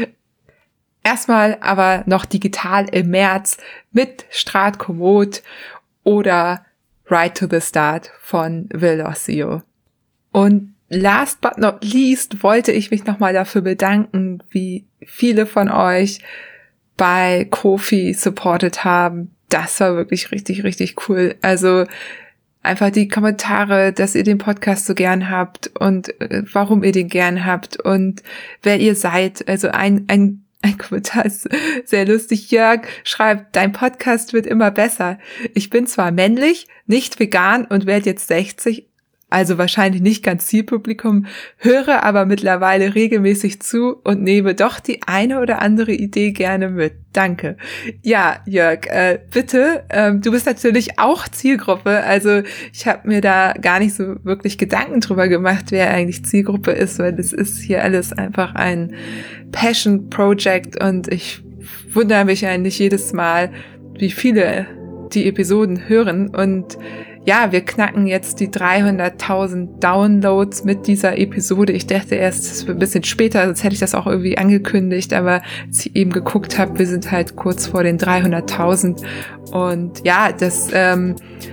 Erstmal aber noch digital im März mit Strade Komoot oder Ride to the Start von Velocio. Und last but not least wollte ich mich nochmal dafür bedanken, wie viele von euch bei Ko-fi supported haben. Das war wirklich richtig, richtig cool. Also einfach die Kommentare, dass ihr den Podcast so gern habt und äh, warum ihr den gern habt und wer ihr seid. Also ein, ein Ein Kommentar ist sehr lustig. Jörg schreibt, dein Podcast wird immer besser. Ich bin zwar männlich, nicht vegan und werde jetzt sechzig, also wahrscheinlich nicht ganz Zielpublikum, höre aber mittlerweile regelmäßig zu und nehme doch die eine oder andere Idee gerne mit. Danke. Ja, Jörg, äh, bitte, ähm, du bist natürlich auch Zielgruppe, also ich habe mir da gar nicht so wirklich Gedanken drüber gemacht, wer eigentlich Zielgruppe ist, weil das ist hier alles einfach ein Passion Project und ich wundere mich eigentlich jedes Mal, wie viele die Episoden hören und ja, wir knacken jetzt die dreihunderttausend Downloads mit dieser Episode. Ich dachte erst, es wird ein bisschen später, sonst hätte ich das auch irgendwie angekündigt, aber als ich eben geguckt habe, wir sind halt kurz vor den dreihunderttausend und ja, das, ähm,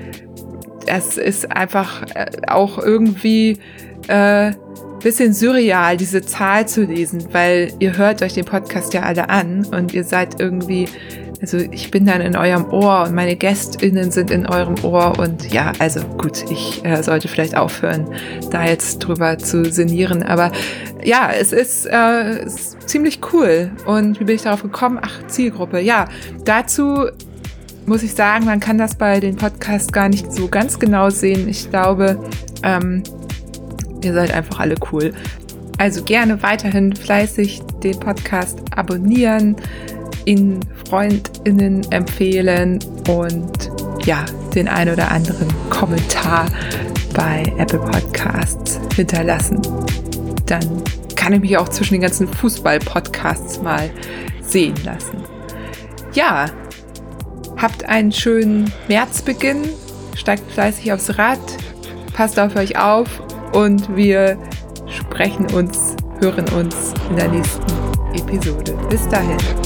das ist einfach auch irgendwie äh, bisschen surreal, diese Zahl zu lesen, weil ihr hört euch den Podcast ja alle an und ihr seid irgendwie, also ich bin dann in eurem Ohr und meine GästInnen sind in eurem Ohr und ja, also gut, ich äh, sollte vielleicht aufhören, da jetzt drüber zu sinnieren, aber ja, es ist, äh, ist ziemlich cool. Und wie bin ich darauf gekommen? Ach, Zielgruppe, ja, dazu muss ich sagen, man kann das bei den Podcasts gar nicht so ganz genau sehen. Ich glaube, ähm, ihr seid einfach alle cool. Also gerne weiterhin fleißig den Podcast abonnieren, ihn FreundInnen empfehlen und ja, den ein oder anderen Kommentar bei Apple Podcasts hinterlassen. Dann kann ich mich auch zwischen den ganzen Fußball-Podcasts mal sehen lassen. Ja, habt einen schönen Märzbeginn, steigt fleißig aufs Rad, passt auf euch auf und wir sprechen uns, hören uns in der nächsten Episode. Bis dahin.